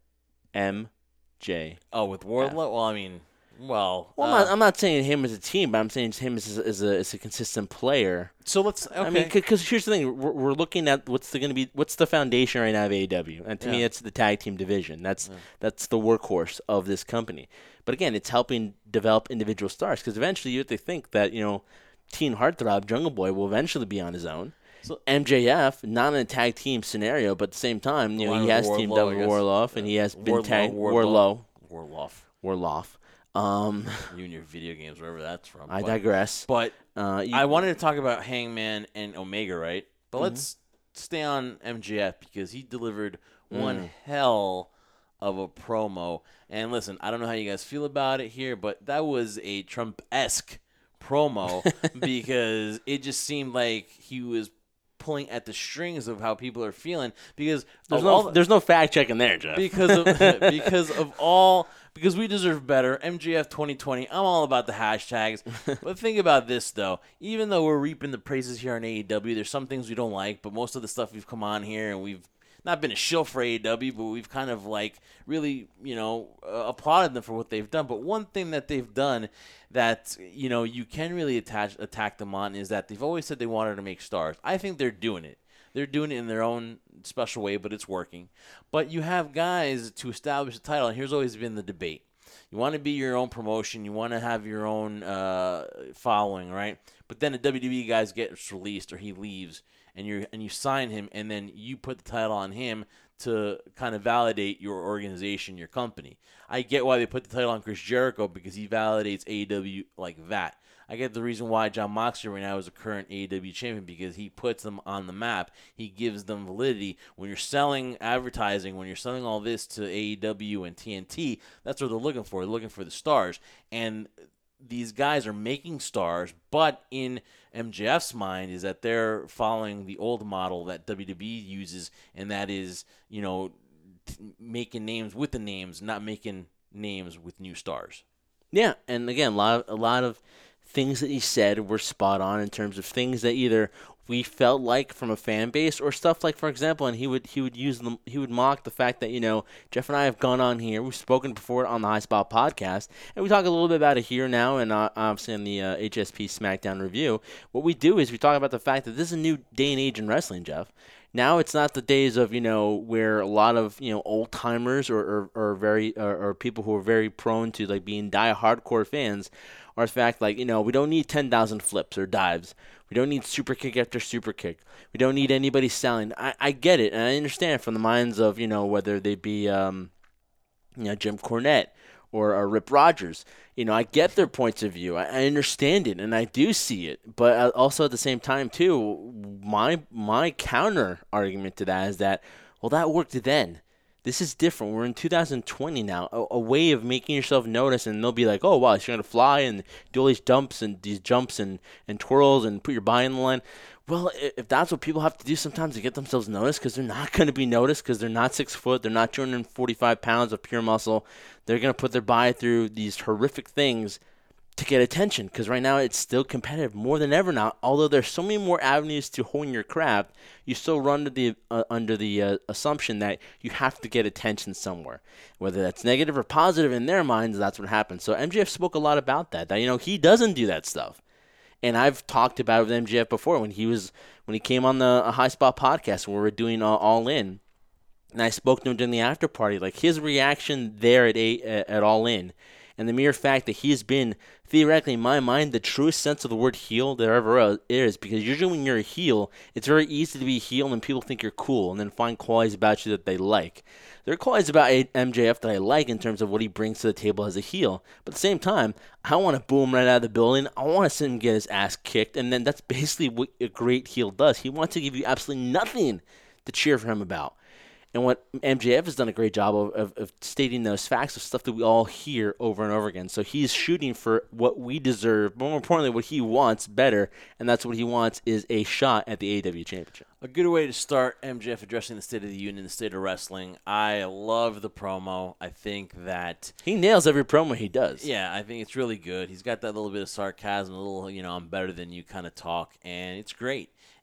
M J. Oh, with Wardlow? Well, I mean, well. Well, uh, I'm, not, I'm not saying him as a team, but I'm saying him as, as, a, as a consistent player. So let's. Okay. I mean, because here's the thing: we're, we're looking at what's going to be, what's the foundation right now of A E W, and to Yeah. me, it's the tag team division. That's Yeah. that's the workhorse of this company. But again, it's helping develop individual stars because eventually you have to think that you know, Teen Heartthrob Jungle Boy will eventually be on his own. So- M J F, not in a tag team scenario, but at the same time, you know, Along he with has teamed Wardlow, up I with guess. Warloff, and he has been Wardlow, tagged Wardlow. Warlow, Warloff. Warloff. Um, You and your video games, wherever that's from. I but, digress. But Uh, you, I wanted to talk about Hangman and Omega, right? But Mm-hmm. let's stay on M J F because he delivered one Mm. hell of a promo. And listen, I don't know how you guys feel about it here, but that was a Trump-esque promo because it just seemed like he was pulling at the strings of how people are feeling because there's of no all the- there's no fact checking there, Jeff. because of because of all because we deserve better. M J F twenty twenty. I'm all about the hashtags. But think about this though. Even though we're reaping the praises here on A E W, there's some things we don't like, but most of the stuff we've come on here and we've not been a shill for A E W, but we've kind of like really, you know, uh, applauded them for what they've done. But one thing that they've done that, you know, you can really attach attack them on is that they've always said they wanted to make stars. I think they're doing it. They're doing it in their own special way, but it's working. But you have guys to establish the title, and here's always been the debate. You want to be your own promotion. You want to have your own uh, following, right? But then the W W E guys gets released or he leaves, and you and you sign him, and then you put the title on him to kind of validate your organization, your company. I get why they put the title on Chris Jericho because he validates A E W like that. I get the reason why John Moxley right now is a current A E W champion because he puts them on the map. He gives them validity. When you're selling advertising, when you're selling all this to A E W and T N T, that's what they're looking for. They're looking for the stars. And these guys are making stars, but in M J F's mind is that they're following the old model that W W E uses, and that is, you know, t- making names with the names, not making names with new stars. Yeah, and again, a lot of, a lot of things that he said were spot on in terms of things that either we felt like from a fan base or stuff like, for example, and he would he would use them, he would mock the fact that, you know, Jeff and I have gone on here, we've spoken before on the High Spot podcast, and we talk a little bit about it here now, and uh, obviously in the uh, H S P SmackDown review. What we do is we talk about the fact that this is a new day and age in wrestling, Jeff. Now it's not the days of, you know, where a lot of, you know, old timers or, or, or very or, or people who are very prone to like being die hardcore fans are the fact like, you know, we don't need ten thousand flips or dives. We don't need super kick after super kick. We don't need anybody selling. I, I get it, and I understand from the minds of, you know, whether they be, um, you know, Jim Cornette or, or Rip Rogers. You know, I get their points of view. I, I understand it, and I do see it. But also at the same time, too, my my counter argument to that is that, well, that worked then. This is different. We're in two thousand twenty now. A, a way of making yourself notice, and they'll be like, "Oh, wow, so you're gonna fly and do all these jumps and these jumps and, and twirls and put your body in the line." Well, if that's what people have to do sometimes to get themselves noticed, because they're not going to be noticed, because they're not six foot, they're not two hundred forty-five pounds of pure muscle, they're going to put their body through these horrific things to get attention, because right now it's still competitive more than ever now. Although there's so many more avenues to hone your craft, you still run under the uh, under the uh, assumption that you have to get attention somewhere, whether that's negative or positive. In their minds, that's what happens. So M J F spoke a lot about that. That you know he doesn't do that stuff, and I've talked about it with M J F before when he was when he came on the uh, High Spot podcast where we were doing uh, All In, and I spoke to him during the after party. Like his reaction there at a, at All In. And the mere fact that he's been, theoretically, in my mind, the truest sense of the word heel there ever is. Because usually when you're a heel, it's very easy to be a heel and people think you're cool and then find qualities about you that they like. There are qualities about M J F that I like in terms of what he brings to the table as a heel. But at the same time, I don't want to boo him right out of the building. I want to see him get his ass kicked. And then that's basically what a great heel does. He wants to give you absolutely nothing to cheer for him about. And what M J F has done a great job of, of, of stating those facts of stuff that we all hear over and over again. So he's shooting for what we deserve, but more importantly, what he wants better, and that's what he wants is a shot at the A E W Championship. A good way to start M J F addressing the State of the Union, the state of wrestling. I love the promo. I think that he nails every promo he does. Yeah, I think it's really good. He's got that little bit of sarcasm, a little, you know, I'm better than you kind of talk, and it's great.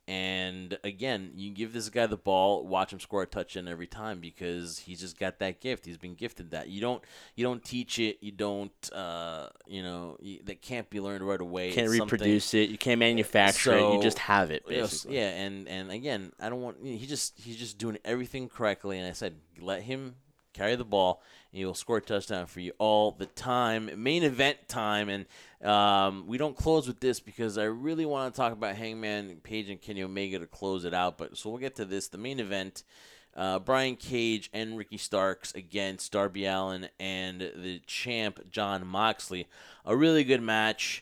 And again, you give this guy the ball, watch him score a touchdown every time because he's just got that gift. He's been gifted that. You don't you don't teach it. You don't uh, you know you, that can't be learned right away. You can't it's reproduce it. You can't manufacture so, it. You just have it basically. basically. Yeah, and and again, I don't want he just he's just doing everything correctly. And I said, let him carry the ball, and he'll score a touchdown for you all the time. Main event time, and um, we don't close with this because I really want to talk about Hangman Page and Kenny Omega to close it out. But so we'll get to this. The main event, uh, Brian Cage and Ricky Starks against Darby Allin and the champ Jon Moxley. A really good match.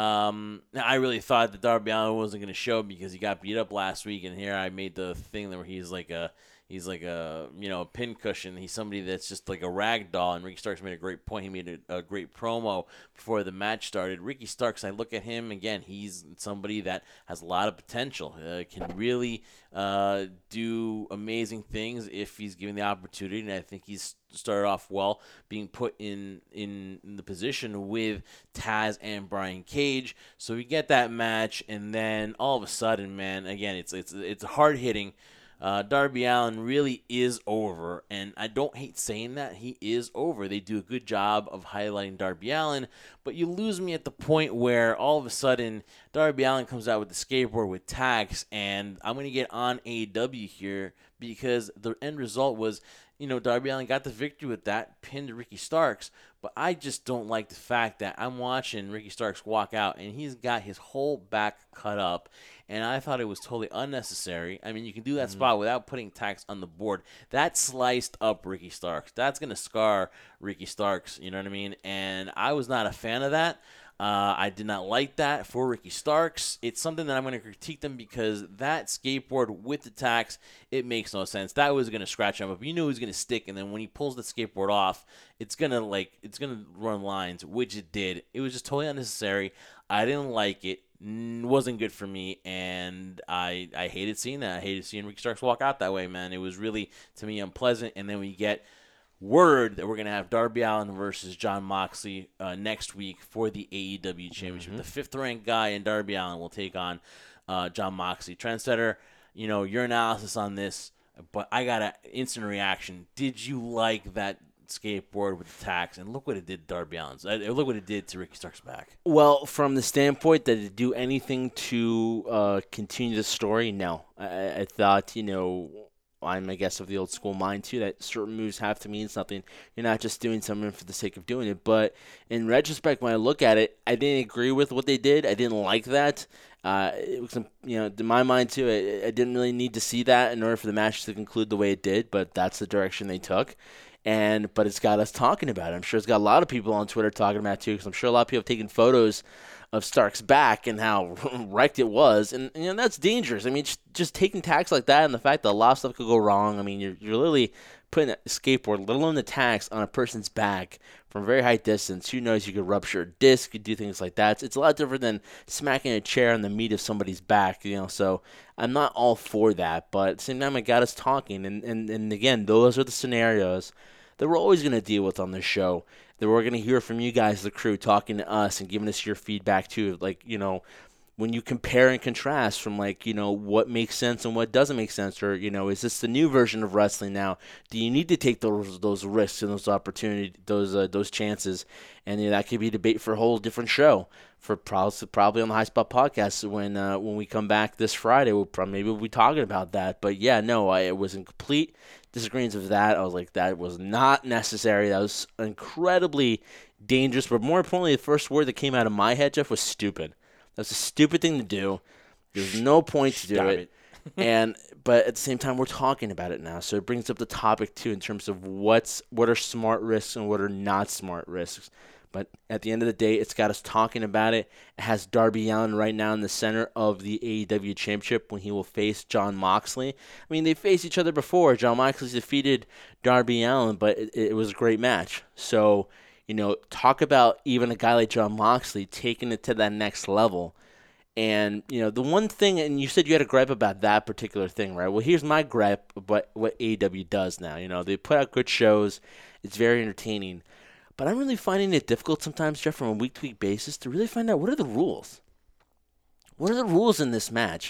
Um, I really thought that Darby Allin wasn't going to show because he got beat up last week, and here I made the thing where he's like a He's like a, you know, a pincushion. He's somebody that's just like a rag doll. And Ricky Starks made a great point. He made a, a great promo before the match started. Ricky Starks, I look at him, again, he's somebody that has a lot of potential. Uh, can really uh, do amazing things if he's given the opportunity. And I think he's started off well being put in, in, in the position with Taz and Brian Cage. So we get that match. And then all of a sudden, man, again, it's it's it's hard-hitting. Uh, Darby Allin really is over, and I don't hate saying that. He is over. They do a good job of highlighting Darby Allin, but you lose me at the point where all of a sudden Darby Allin comes out with the skateboard with tags, and I'm going to get on A E W here because the end result was, you know, Darby Allin got the victory with that, pinned Ricky Starks, but I just don't like the fact that I'm watching Ricky Starks walk out, and he's got his whole back cut up, and I thought it was totally unnecessary. I mean, you can do that mm-hmm. spot without putting tags on the board. That sliced up Ricky Starks. That's going to scar Ricky Starks, you know what I mean? And I was not a fan of that. Uh, I did not like that for Ricky Starks. It's something that I'm going to critique them because that skateboard with the tacks, it makes no sense. That was going to scratch him up. You knew it was going to stick, and then when he pulls the skateboard off, it's going to like it's going to run lines, which it did. It was just totally unnecessary. I didn't like it. It wasn't good for me, and I I hated seeing that. I hated seeing Ricky Starks walk out that way, man. It was really, to me, unpleasant. And then we get word that we're going to have Darby Allin versus Jon Moxley uh, next week for the A E W Championship. Mm-hmm. The fifth-ranked guy in Darby Allin will take on uh, Jon Moxley. Trendsetter, you know, your analysis on this, but I got an instant reaction. Did you like that skateboard with the tacks? And look what it did to Darby Allin. Look what it did to Ricky Starks' back. Well, from the standpoint that it do anything to uh, continue the story, no. I, I thought, you know, I'm, I guess, of the old school mind, too, that certain moves have to mean something. You're not just doing something for the sake of doing it. But in retrospect, when I look at it, I didn't agree with what they did. I didn't like that. Uh, it was, you know, in my mind, too, I, I didn't really need to see that in order for the match to conclude the way it did. But that's the direction they took. And but it's got us talking about it. I'm sure it's got a lot of people on Twitter talking about it, too, because I'm sure a lot of people have taken photos of Stark's back and how wrecked it was. And, you know, that's dangerous. I mean, just, just taking tacks like that and the fact that a lot of stuff could go wrong. I mean, you're, you're literally putting a skateboard, let alone the tacks, on a person's back from a very high distance. Who knows? You could rupture a disc, you could do things like that. It's, it's a lot different than smacking a chair on the meat of somebody's back, you know. So I'm not all for that. But at the same time, it got us talking. And, and, and again, those are the scenarios that we're always going to deal with on this show, that we're going to hear from you guys, the crew, talking to us and giving us your feedback too. Like, you know, when you compare and contrast from, like, you know, what makes sense and what doesn't make sense, or, you know, is this the new version of wrestling now? Do you need to take those those risks and those opportunities, those uh, those chances? And you know, that could be a debate for a whole different show, for probably probably on the High Spot podcast when uh, when we come back this Friday. We'll probably maybe we'll be talking about that. But yeah, no, I it was in complete disagreements of that. I was like, that was not necessary. That was incredibly dangerous. But more importantly, the first word that came out of my head, Jeff, was stupid. That's a stupid thing to do. There's no point to do Stop it. it. and but at the same time, we're talking about it now, so it brings up the topic too in terms of what's what are smart risks and what are not smart risks. But at the end of the day, it's got us talking about it. It has Darby Allin right now in the center of the A E W Championship when he will face Jon Moxley. I mean, they faced each other before. Jon Moxley defeated Darby Allin, but it, it was a great match. So, you know, talk about even a guy like Jon Moxley taking it to that next level. And, you know, the one thing, and you said you had a gripe about that particular thing, right? Well, here's my gripe about what A E W does now. You know, they put out good shows. It's very entertaining. But I'm really finding it difficult sometimes, Jeff, from a week-to-week basis to really find out what are the rules. What are the rules in this match?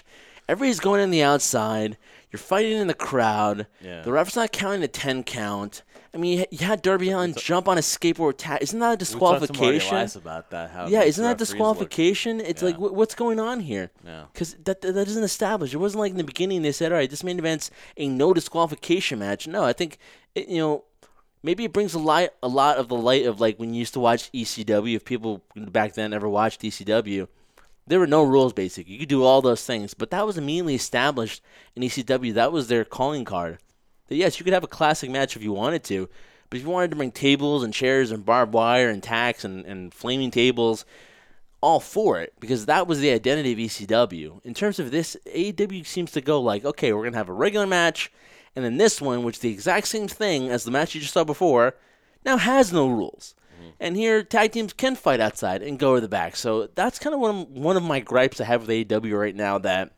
everybody's going in the outside. You're fighting in the crowd. Yeah. The ref's not counting a ten count. I mean, you had Darby Allin jump on a skateboard. Ta- isn't that a disqualification? We talked to Marty Elias about that. How yeah, it isn't that referees disqualification? look. It's Yeah. like, wh- what's going on here? Yeah. Because that, that that doesn't establish. It wasn't like in the beginning they said, all right, this main event's a no disqualification match. No, I think, it, you know, maybe it brings a light, a lot of the light of like when you used to watch E C W. If people back then ever watched E C W, there were no rules, basically. You could do all those things. But that was immediately established in E C W. That was their calling card. That, yes, you could have a classic match if you wanted to. But if you wanted to bring tables and chairs and barbed wire and tacks and, and flaming tables, all for it. Because that was the identity of E C W. In terms of this, A E W seems to go like, okay, we're going to have a regular match. And then this one, which is the exact same thing as the match you just saw before, now has no rules. And here, tag teams can fight outside and go to the back. So that's kind of one of, one of my gripes I have with A E W right now, that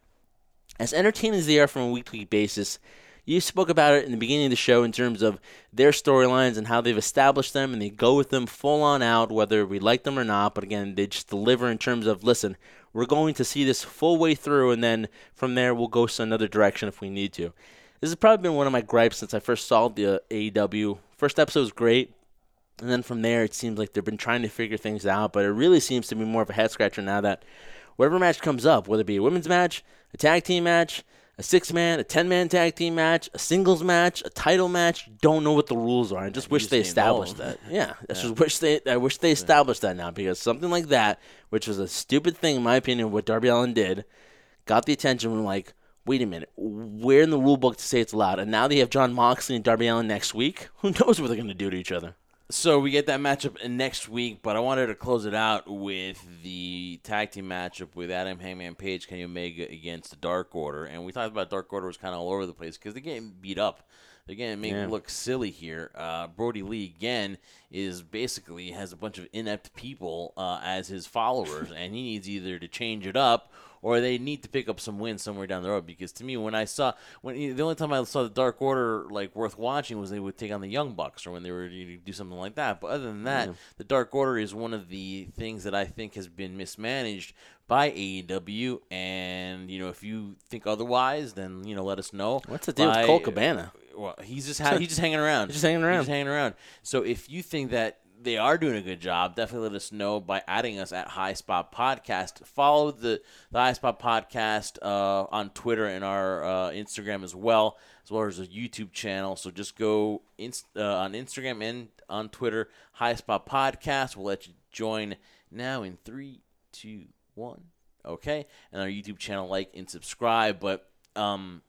as entertaining as they are from a week-to-week basis, you spoke about it in the beginning of the show in terms of their storylines and how they've established them, and they go with them full-on out, whether we like them or not. But again, they just deliver in terms of, listen, we're going to see this full way through, and then from there we'll go to another direction if we need to. This has probably been one of my gripes since I first saw the uh, A E W. First episode was great. And then from there, it seems like they've been trying to figure things out, but it really seems to be more of a head-scratcher now that whatever match comes up, whether it be a women's match, a tag team match, a six-man, a ten-man tag team match, a singles match, a title match, don't know what the rules are. I just Yeah, wish they established know. that. Yeah, I Yeah. just wish they, I wish they established that now, because something like that, which was a stupid thing in my opinion, what Darby Allin did, got the attention when like, wait a minute, where in the rule book to say it's allowed? And now they have Jon Moxley and Darby Allin next week. Who knows what they're going to do to each other? So we get that matchup next week, but I wanted to close it out with the tag team matchup with Adam Hangman Page, Kenny Omega against the Dark Order. And we talked about Dark Order was kind of all over the place because they're getting beat up. They're getting made Yeah. look silly here. Uh, Brody Lee, again, is basically has a bunch of inept people uh, as his followers, and he needs either to change it up or they need to pick up some wins somewhere down the road. Because to me, when I saw, when the only time I saw the Dark Order like worth watching was they would take on the Young Bucks or when they were to do something like that. But other than that, Yeah. the Dark Order is one of the things that I think has been mismanaged by A E W. And you know, if you think otherwise, then you know, let us know. What's the deal by- with Colt Cabana? Well, he's just ha- he's just hanging around. He's just hanging around. He's just hanging around. So if you think that they are doing a good job, definitely let us know by adding us at High Spot Podcast. Follow the, the High Spot Podcast uh, on Twitter and our uh, Instagram as well, as well as a YouTube channel. So just go inst- uh, on Instagram and on Twitter, High Spot Podcast. We'll let you join now in three, two, one. Okay, and our YouTube channel, like and subscribe. But um,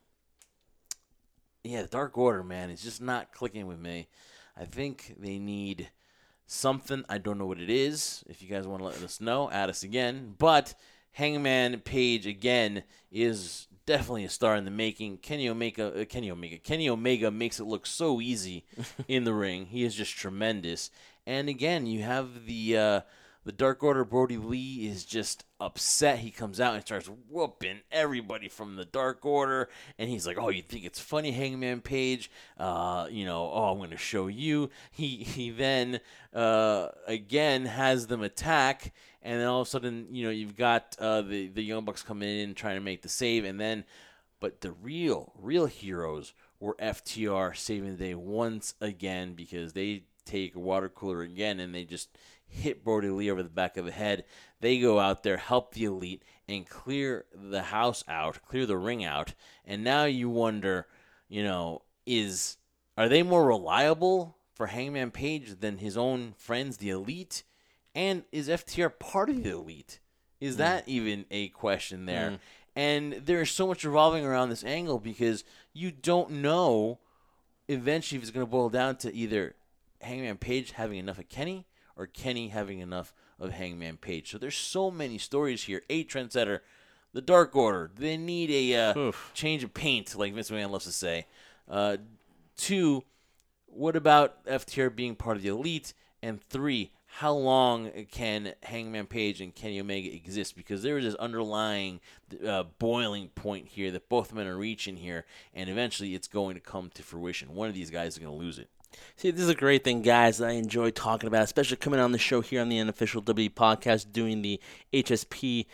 yeah, the Dark Order, man, it's just not clicking with me. I think they need something. I don't know what it is. If you guys want to let us know, add us again. But Hangman Page, again, is definitely a star in the making. Kenny Omega, uh, Kenny Omega, Kenny Omega makes it look so easy in the ring. He is just tremendous. And again, you have the uh, the Dark Order. Brody Lee is just upset. He comes out and starts whooping everybody from the Dark Order, and he's like, "Oh, you think it's funny, Hangman Page? Uh, you know, oh, I'm going to show you." He he then uh, again has them attack, and then all of a sudden, you know, you've got uh, the the Young Bucks coming in trying to make the save, and then, but the real real heroes were F T R saving the day once again because they take a water cooler again and they just hit Brody Lee over the back of the head. They go out there, help the Elite, and clear the house out, clear the ring out. And now you wonder, you know, is are they more reliable for Hangman Page than his own friends, the Elite? And is F T R part of the Elite? Is mm. that even a question there? Mm. And there's so much revolving around this angle because you don't know eventually if it's going to boil down to either Hangman Page having enough of Kenny or Kenny having enough of Hangman Page. So there's so many stories here. A trendsetter, the Dark Order. They need a uh, change of paint, like Vince McMahon loves to say. Uh, two, what about F T R being part of the Elite? And three, how long can Hangman Page and Kenny Omega exist? Because there is this underlying uh, boiling point here that both men are reaching here, and eventually it's going to come to fruition. One of these guys is going to lose it. See, this is a great thing, guys, that I enjoy talking about, especially coming on the show here on the Unofficial W W E Podcast, doing the H S P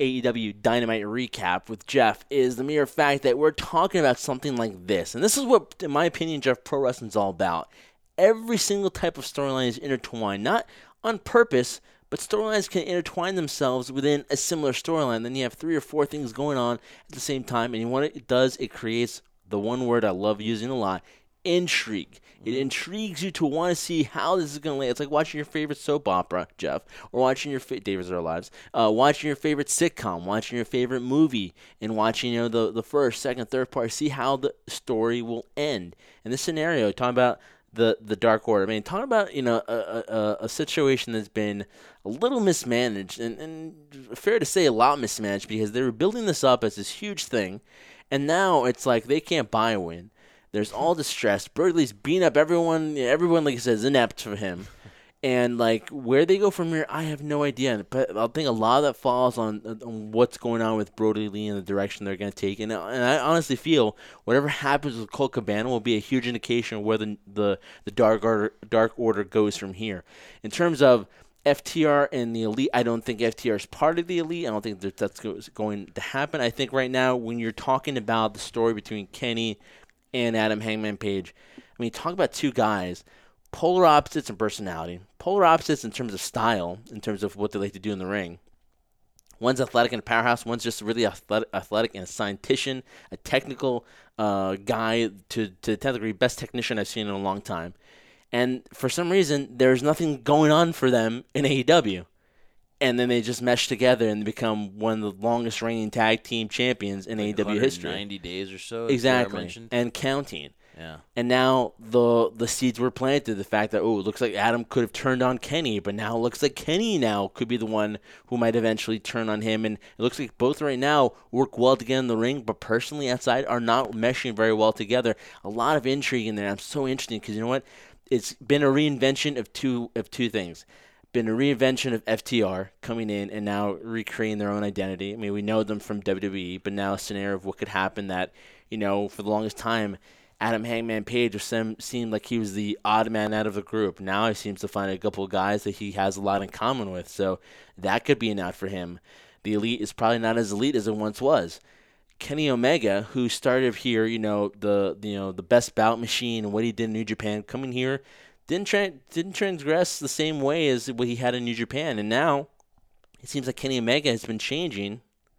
A E W Dynamite recap with Jeff is the mere fact that we're talking about something like this. And this is what, in my opinion, Jeff, pro wrestling's all about. Every single type of storyline is intertwined, not on purpose, but storylines can intertwine themselves within a similar storyline. Then you have three or four things going on at the same time, and what it does, it creates the one word I love using a lot, intrigue. It intrigues you to want to see how this is going to land. It's like watching your favorite soap opera, Jeff, or watching your fa- David's Our Lives, uh, watching your favorite sitcom, watching your favorite movie, and watching you know the the first, second, third part. See how the story will end. In this scenario, talking about the the Dark Order. I mean, talking about you know a a, a situation that's been a little mismanaged, and, and fair to say a lot mismanaged because they were building this up as this huge thing, and now it's like they can't buy a win. There's all the stress. Brodie Lee's beating up everyone. Everyone, like I said, is inept for him. And, like, where they go from here, I have no idea. But I think a lot of that falls on, on what's going on with Brodie Lee and the direction they're going to take. And, and I honestly feel whatever happens with Colt Cabana will be a huge indication of where the, the, the Dark Order, Dark Order goes from here. In terms of F T R and the Elite, I don't think F T R is part of the Elite. I don't think that that's going to happen. I think right now when you're talking about the story between Kenny and Adam Hangman Page, I mean, talk about two guys, polar opposites in personality, polar opposites in terms of style, in terms of what they like to do in the ring. One's athletic and a powerhouse. One's just really athletic, athletic and a scientician, a technical uh, guy to, to the tenth degree, best technician I've seen in a long time. And for some reason, there's nothing going on for them in A E W. And then they just mesh together and become one of the longest reigning tag team champions in like A E W history. ninety days or so. Exactly. And counting. Yeah. And now the the seeds were planted. The fact that, oh, it looks like Adam could have turned on Kenny, but now it looks like Kenny now could be the one who might eventually turn on him. And it looks like both right now work well together in the ring, but personally outside are not meshing very well together. A lot of intrigue in there. I'm so interested because you know what? It's been a reinvention of two of two things. Been a reinvention of F T R coming in and now recreating their own identity. I mean, we know them from W W E, but now a scenario of what could happen that, you know, for the longest time, Adam Hangman Page seemed like he was the odd man out of the group. Now he seems to find a couple of guys that he has a lot in common with, so that could be an out for him. The Elite is probably not as elite as it once was. Kenny Omega, who started here, you know, the you know the best bout machine and what he did in New Japan, coming here, didn't tra- didn't transgress the same way as what he had in New Japan. And now it seems like Kenny Omega has been changing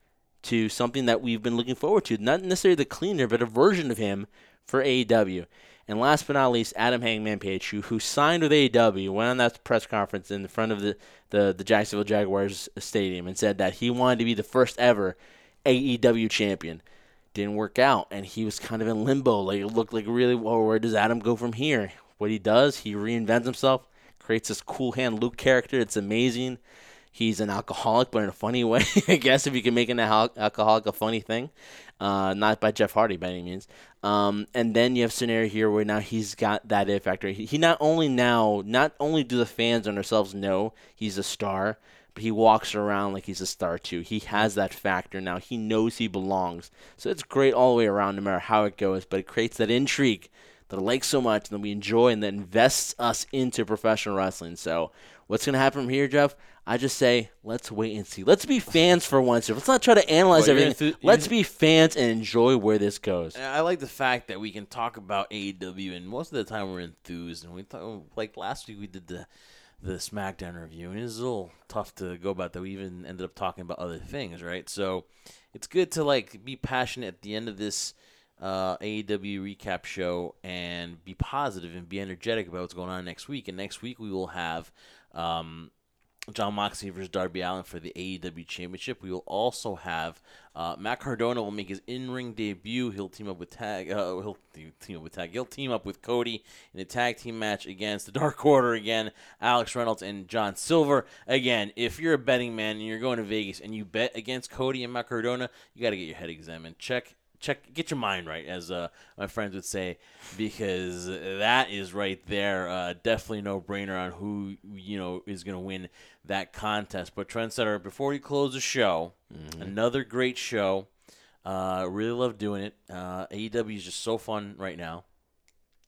to something that we've been looking forward to. Not necessarily the cleaner, but a version of him for A E W. And last but not least, Adam Hangman Page, who, who signed with A E W, went on that press conference in front of the, the, the Jacksonville Jaguars stadium and said that he wanted to be the first ever A E W champion. Didn't work out, and he was kind of in limbo. Like, it looked like really, well, where does Adam go from here? What he does, he reinvents himself, creates this cool hand Luke character. It's amazing. He's an alcoholic, but in a funny way, I guess, if you can make an al- alcoholic a funny thing. Uh, not by Jeff Hardy by any means. Um, and then you have a scenario here where now he's got that it factor. He, he not only now, not only do the fans and ourselves know he's a star, but he walks around like he's a star too. He has that factor now. He knows he belongs. So it's great all the way around no matter how it goes, but it creates that intrigue that I like so much and that we enjoy and that invests us into professional wrestling. So what's going to happen from here, Jeff? I just say, let's wait and see. Let's be fans for once. Let's not try to analyze well, everything. Enth- let's be fans and enjoy where this goes. I like the fact that we can talk about A E W, and most of the time we're enthused. And we talk, like last week we did the the SmackDown review, and it was a little tough to go about that. We even ended up talking about other things, right? So it's good to like be passionate at the end of this uh, A E W recap show and be positive and be energetic about what's going on next week. And next week we will have um, Jon Moxley versus Darby Allin for the A E W Championship. We will also have uh, Matt Cardona will make his in-ring debut. He'll team up with Tag. Uh, he'll team up with Tag. He'll team up with Cody in a tag team match against the Dark Order again. Alex Reynolds and John Silver again. If you're a betting man and you're going to Vegas and you bet against Cody and Matt Cardona, you got to get your head examined. Check. Check, get your mind right, as uh, my friends would say, because that is right there. Uh, definitely no brainer on who you know is going to win that contest. But Trendsetter, before we close the show, mm-hmm. another great show. Uh, really love doing it. Uh, A E W is just so fun right now.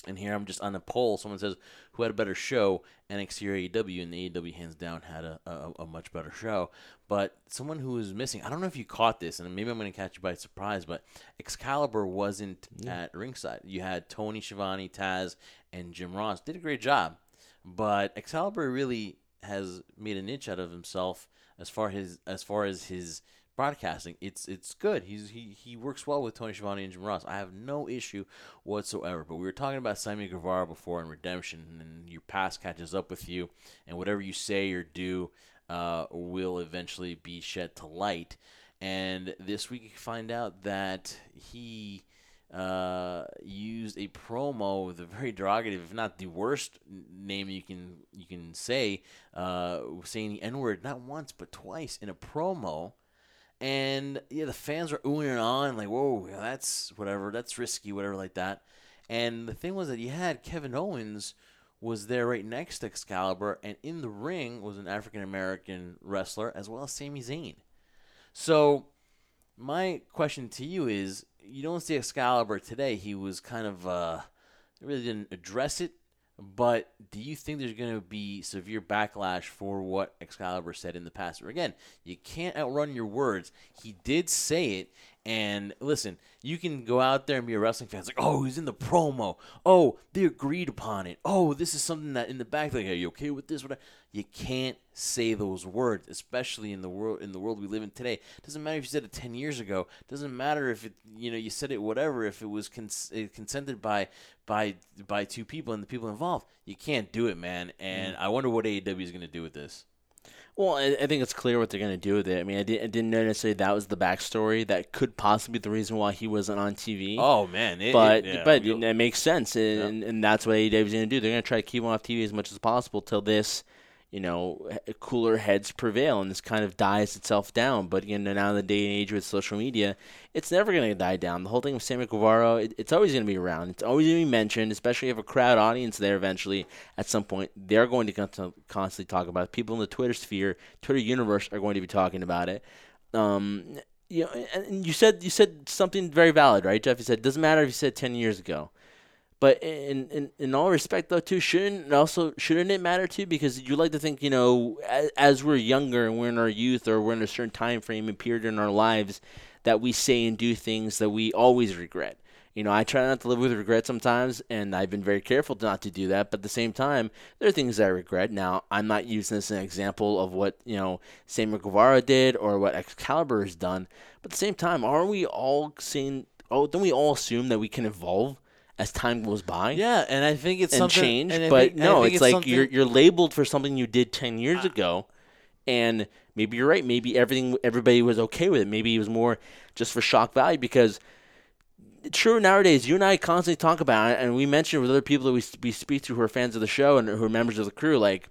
And here I'm just on a poll. Someone says, who had a better show, N X T or A E W? And A E W, hands down, had a, a, a much better show. But someone who was missing, I don't know if you caught this, and maybe I'm going to catch you by surprise, but Excalibur wasn't yeah. at ringside. You had Tony Schiavone, Taz, and Jim Ross. Did a great job. But Excalibur really has made a niche out of himself as far his as far as his broadcasting. It's it's good. He's he he works well with Tony Schiavone and Jim Ross. I have no issue whatsoever. But we were talking about Sammy Guevara before in Redemption, and your past catches up with you, and whatever you say or do uh, will eventually be shed to light. And this week you find out that he uh, used a promo with a very derogative, if not the worst name you can you can say, uh, saying the N-word not once but twice in a promo. And, yeah, the fans were oohing and on, like, whoa, that's whatever, that's risky, whatever like that. And the thing was that you had Kevin Owens was there right next to Excalibur, and in the ring was an African-American wrestler as well as Sami Zayn. So my question to you is, you don't see Excalibur today. He was kind of, uh, really didn't address it. But do you think there's going to be severe backlash for what Excalibur said in the past? Or again, you can't outrun your words. He did say it. And listen, you can go out there and be a wrestling fan. It's like, oh, he's in the promo. Oh, they agreed upon it. Oh, this is something that in the back, like, are you okay with this? Whatever. You can't say those words, especially in the world in the world we live in today. It doesn't matter if you said it ten years ago. It doesn't matter if it, you know, you said it whatever. If it was cons- consented by by by two people and the people involved, you can't do it, man. And mm. I wonder what A E W is going to do with this. Well, I, I think it's clear what they're going to do with it. I mean, I, did, I didn't know necessarily that was the backstory. That could possibly be the reason why he wasn't on T V. Oh, man. It, but it, yeah, but it, it makes sense, and, yeah. and that's what A E W is going to do. They're going to try to keep him off T V as much as possible till this, you know, cooler heads prevail and this kind of dies itself down. But, you know, now in the day and age with social media, it's never going to die down. The whole thing with Sammy Guevara, it, it's always going to be around. It's always going to be mentioned, especially if you have a crowd audience there eventually at some point. They're going to con- constantly talk about it. People in the Twitter sphere, Twitter universe are going to be talking about it. Um, you know, and you said you said something very valid, right, Jeff? You said it doesn't matter if you said ten years ago. But in, in in all respect, though, too, shouldn't also shouldn't it matter too? Because you like to think, you know, as, as we're younger and we're in our youth or we're in a certain time frame and period in our lives, that we say and do things that we always regret. You know, I try not to live with regret sometimes, and I've been very careful not to do that. But at the same time, there are things that I regret. Now, I'm not using this as an example of what, you know, Sammy Guevara did or what Excalibur has done. But at the same time, aren't we all saying? Oh, don't we all assume that we can evolve as time goes by? Yeah, and I think it's and something change, and but think, no, it's, it's like something... you're you're labeled for something you did ten years uh, ago, and maybe you're right. Maybe everything everybody was okay with it. Maybe it was more just for shock value because. True, nowadays, you and I constantly talk about it, and we mention with other people that we we speak to who are fans of the show and who are members of the crew, like,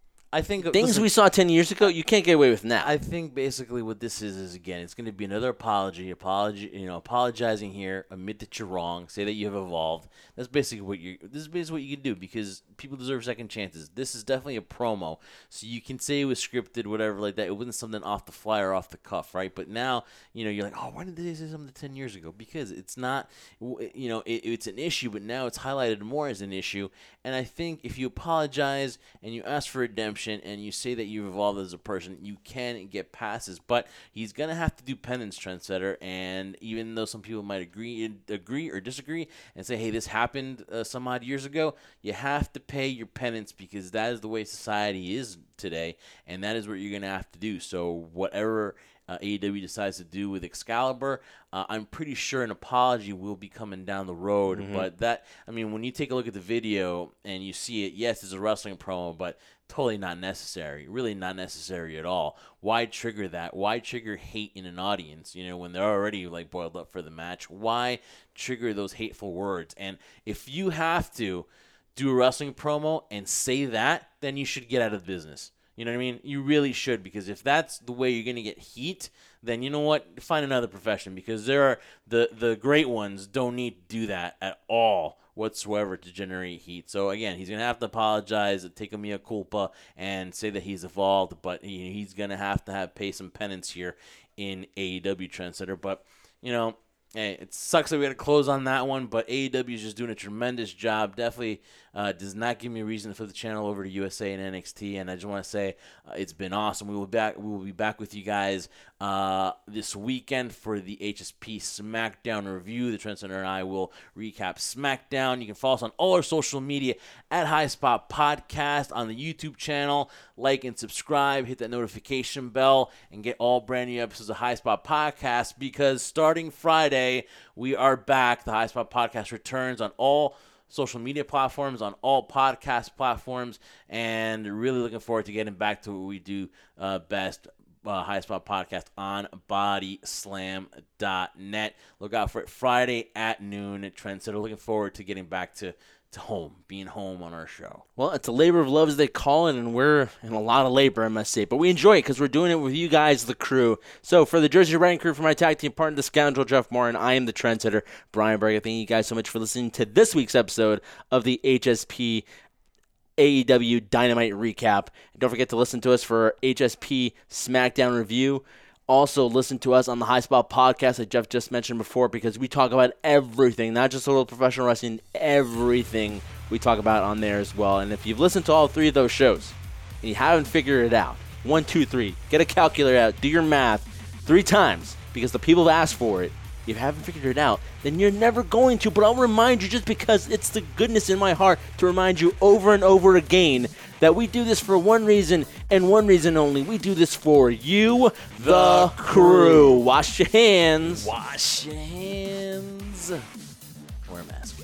I think things listen, we saw ten years ago, you can't get away with now. I think basically what this is is again, it's going to be another apology, apology, you know, apologizing here, admit that you're wrong, say that you have evolved. That's basically what you. This is basically what you can do because people deserve second chances. This is definitely a promo, so you can say it was scripted, whatever like that. It wasn't something off the fly or off the cuff, right? But now, you know, you're like, oh, why did they say something ten years ago? Because it's not, you know, it, it's an issue, but now it's highlighted more as an issue. And I think if you apologize and you ask for redemption and you say that you've evolved as a person, you can get passes. But he's gonna have to do penance, Trendsetter. And even though some people might agree, agree or disagree, and say, "Hey, this happened uh, some odd years ago," you have to pay your penance because that is the way society is today, and that is what you're gonna have to do. So whatever Uh, A E W decides to do with Excalibur, uh, I'm pretty sure an apology will be coming down the road. Mm-hmm. But that, I mean, when you take a look at the video and you see it, yes, it's a wrestling promo, but totally not necessary. Really not necessary at all. Why trigger that? Why trigger hate in an audience? You know, when they're already like boiled up for the match. Why trigger those hateful words? And if you have to do a wrestling promo and say that, then you should get out of the business. You know what I mean? You really should, because if that's the way you're going to get heat, then you know what? Find another profession, because there are the, the great ones don't need to do that at all whatsoever to generate heat. So, again, he's going to have to apologize, take a mea culpa, and say that he's evolved, but he, he's going to have to have pay some penance here in A E W Trendsetter. But, you know, Hey, it sucks that we got to close on that one, but A E W is just doing a tremendous job. Definitely uh, does not give me a reason to flip the channel over to U S A and N X T. And I just want to say uh, it's been awesome. We will back. We will be back with you guys uh, this weekend for the H S P SmackDown review. The Trent Center and I will recap SmackDown. You can follow us on all our social media at High Spot Podcast on the YouTube channel. Like and subscribe. Hit that notification bell and get all brand new episodes of High Spot Podcast, because starting Friday, we are back. The High Spot Podcast returns on all social media platforms, on all podcast platforms, and really looking forward to getting back to what we do uh, best, uh, High Spot Podcast on body slam dot net. Look out for it Friday at noon at Trend Center. Looking forward to getting back to to home, being home on our show. Well, it's a labor of love, as they call it, and we're in a lot of labor, I must say. But we enjoy it because we're doing it with you guys, the crew. So for the Jersey Writing Crew, for my tag team partner, the Scoundrel Jeff Martin, I am the trendsetter, Brian Berger. Thank you guys so much for listening to this week's episode of the H S P A E W Dynamite Recap. And don't forget to listen to us for our H S P SmackDown review. Also, listen to us on the High Spot Podcast that Jeff just mentioned before, because we talk about everything, not just a little professional wrestling, everything we talk about on there as well. And if you've listened to all three of those shows and you haven't figured it out, one, two, three, get a calculator out, do your math three times, because the people have asked for it. If you haven't figured it out, then you're never going to. But I'll remind you, just because it's the goodness in my heart to remind you over and over again that we do this for one reason and one reason only. We do this for you, the, the crew. crew. Wash your hands. Wash your hands. Wear a mask.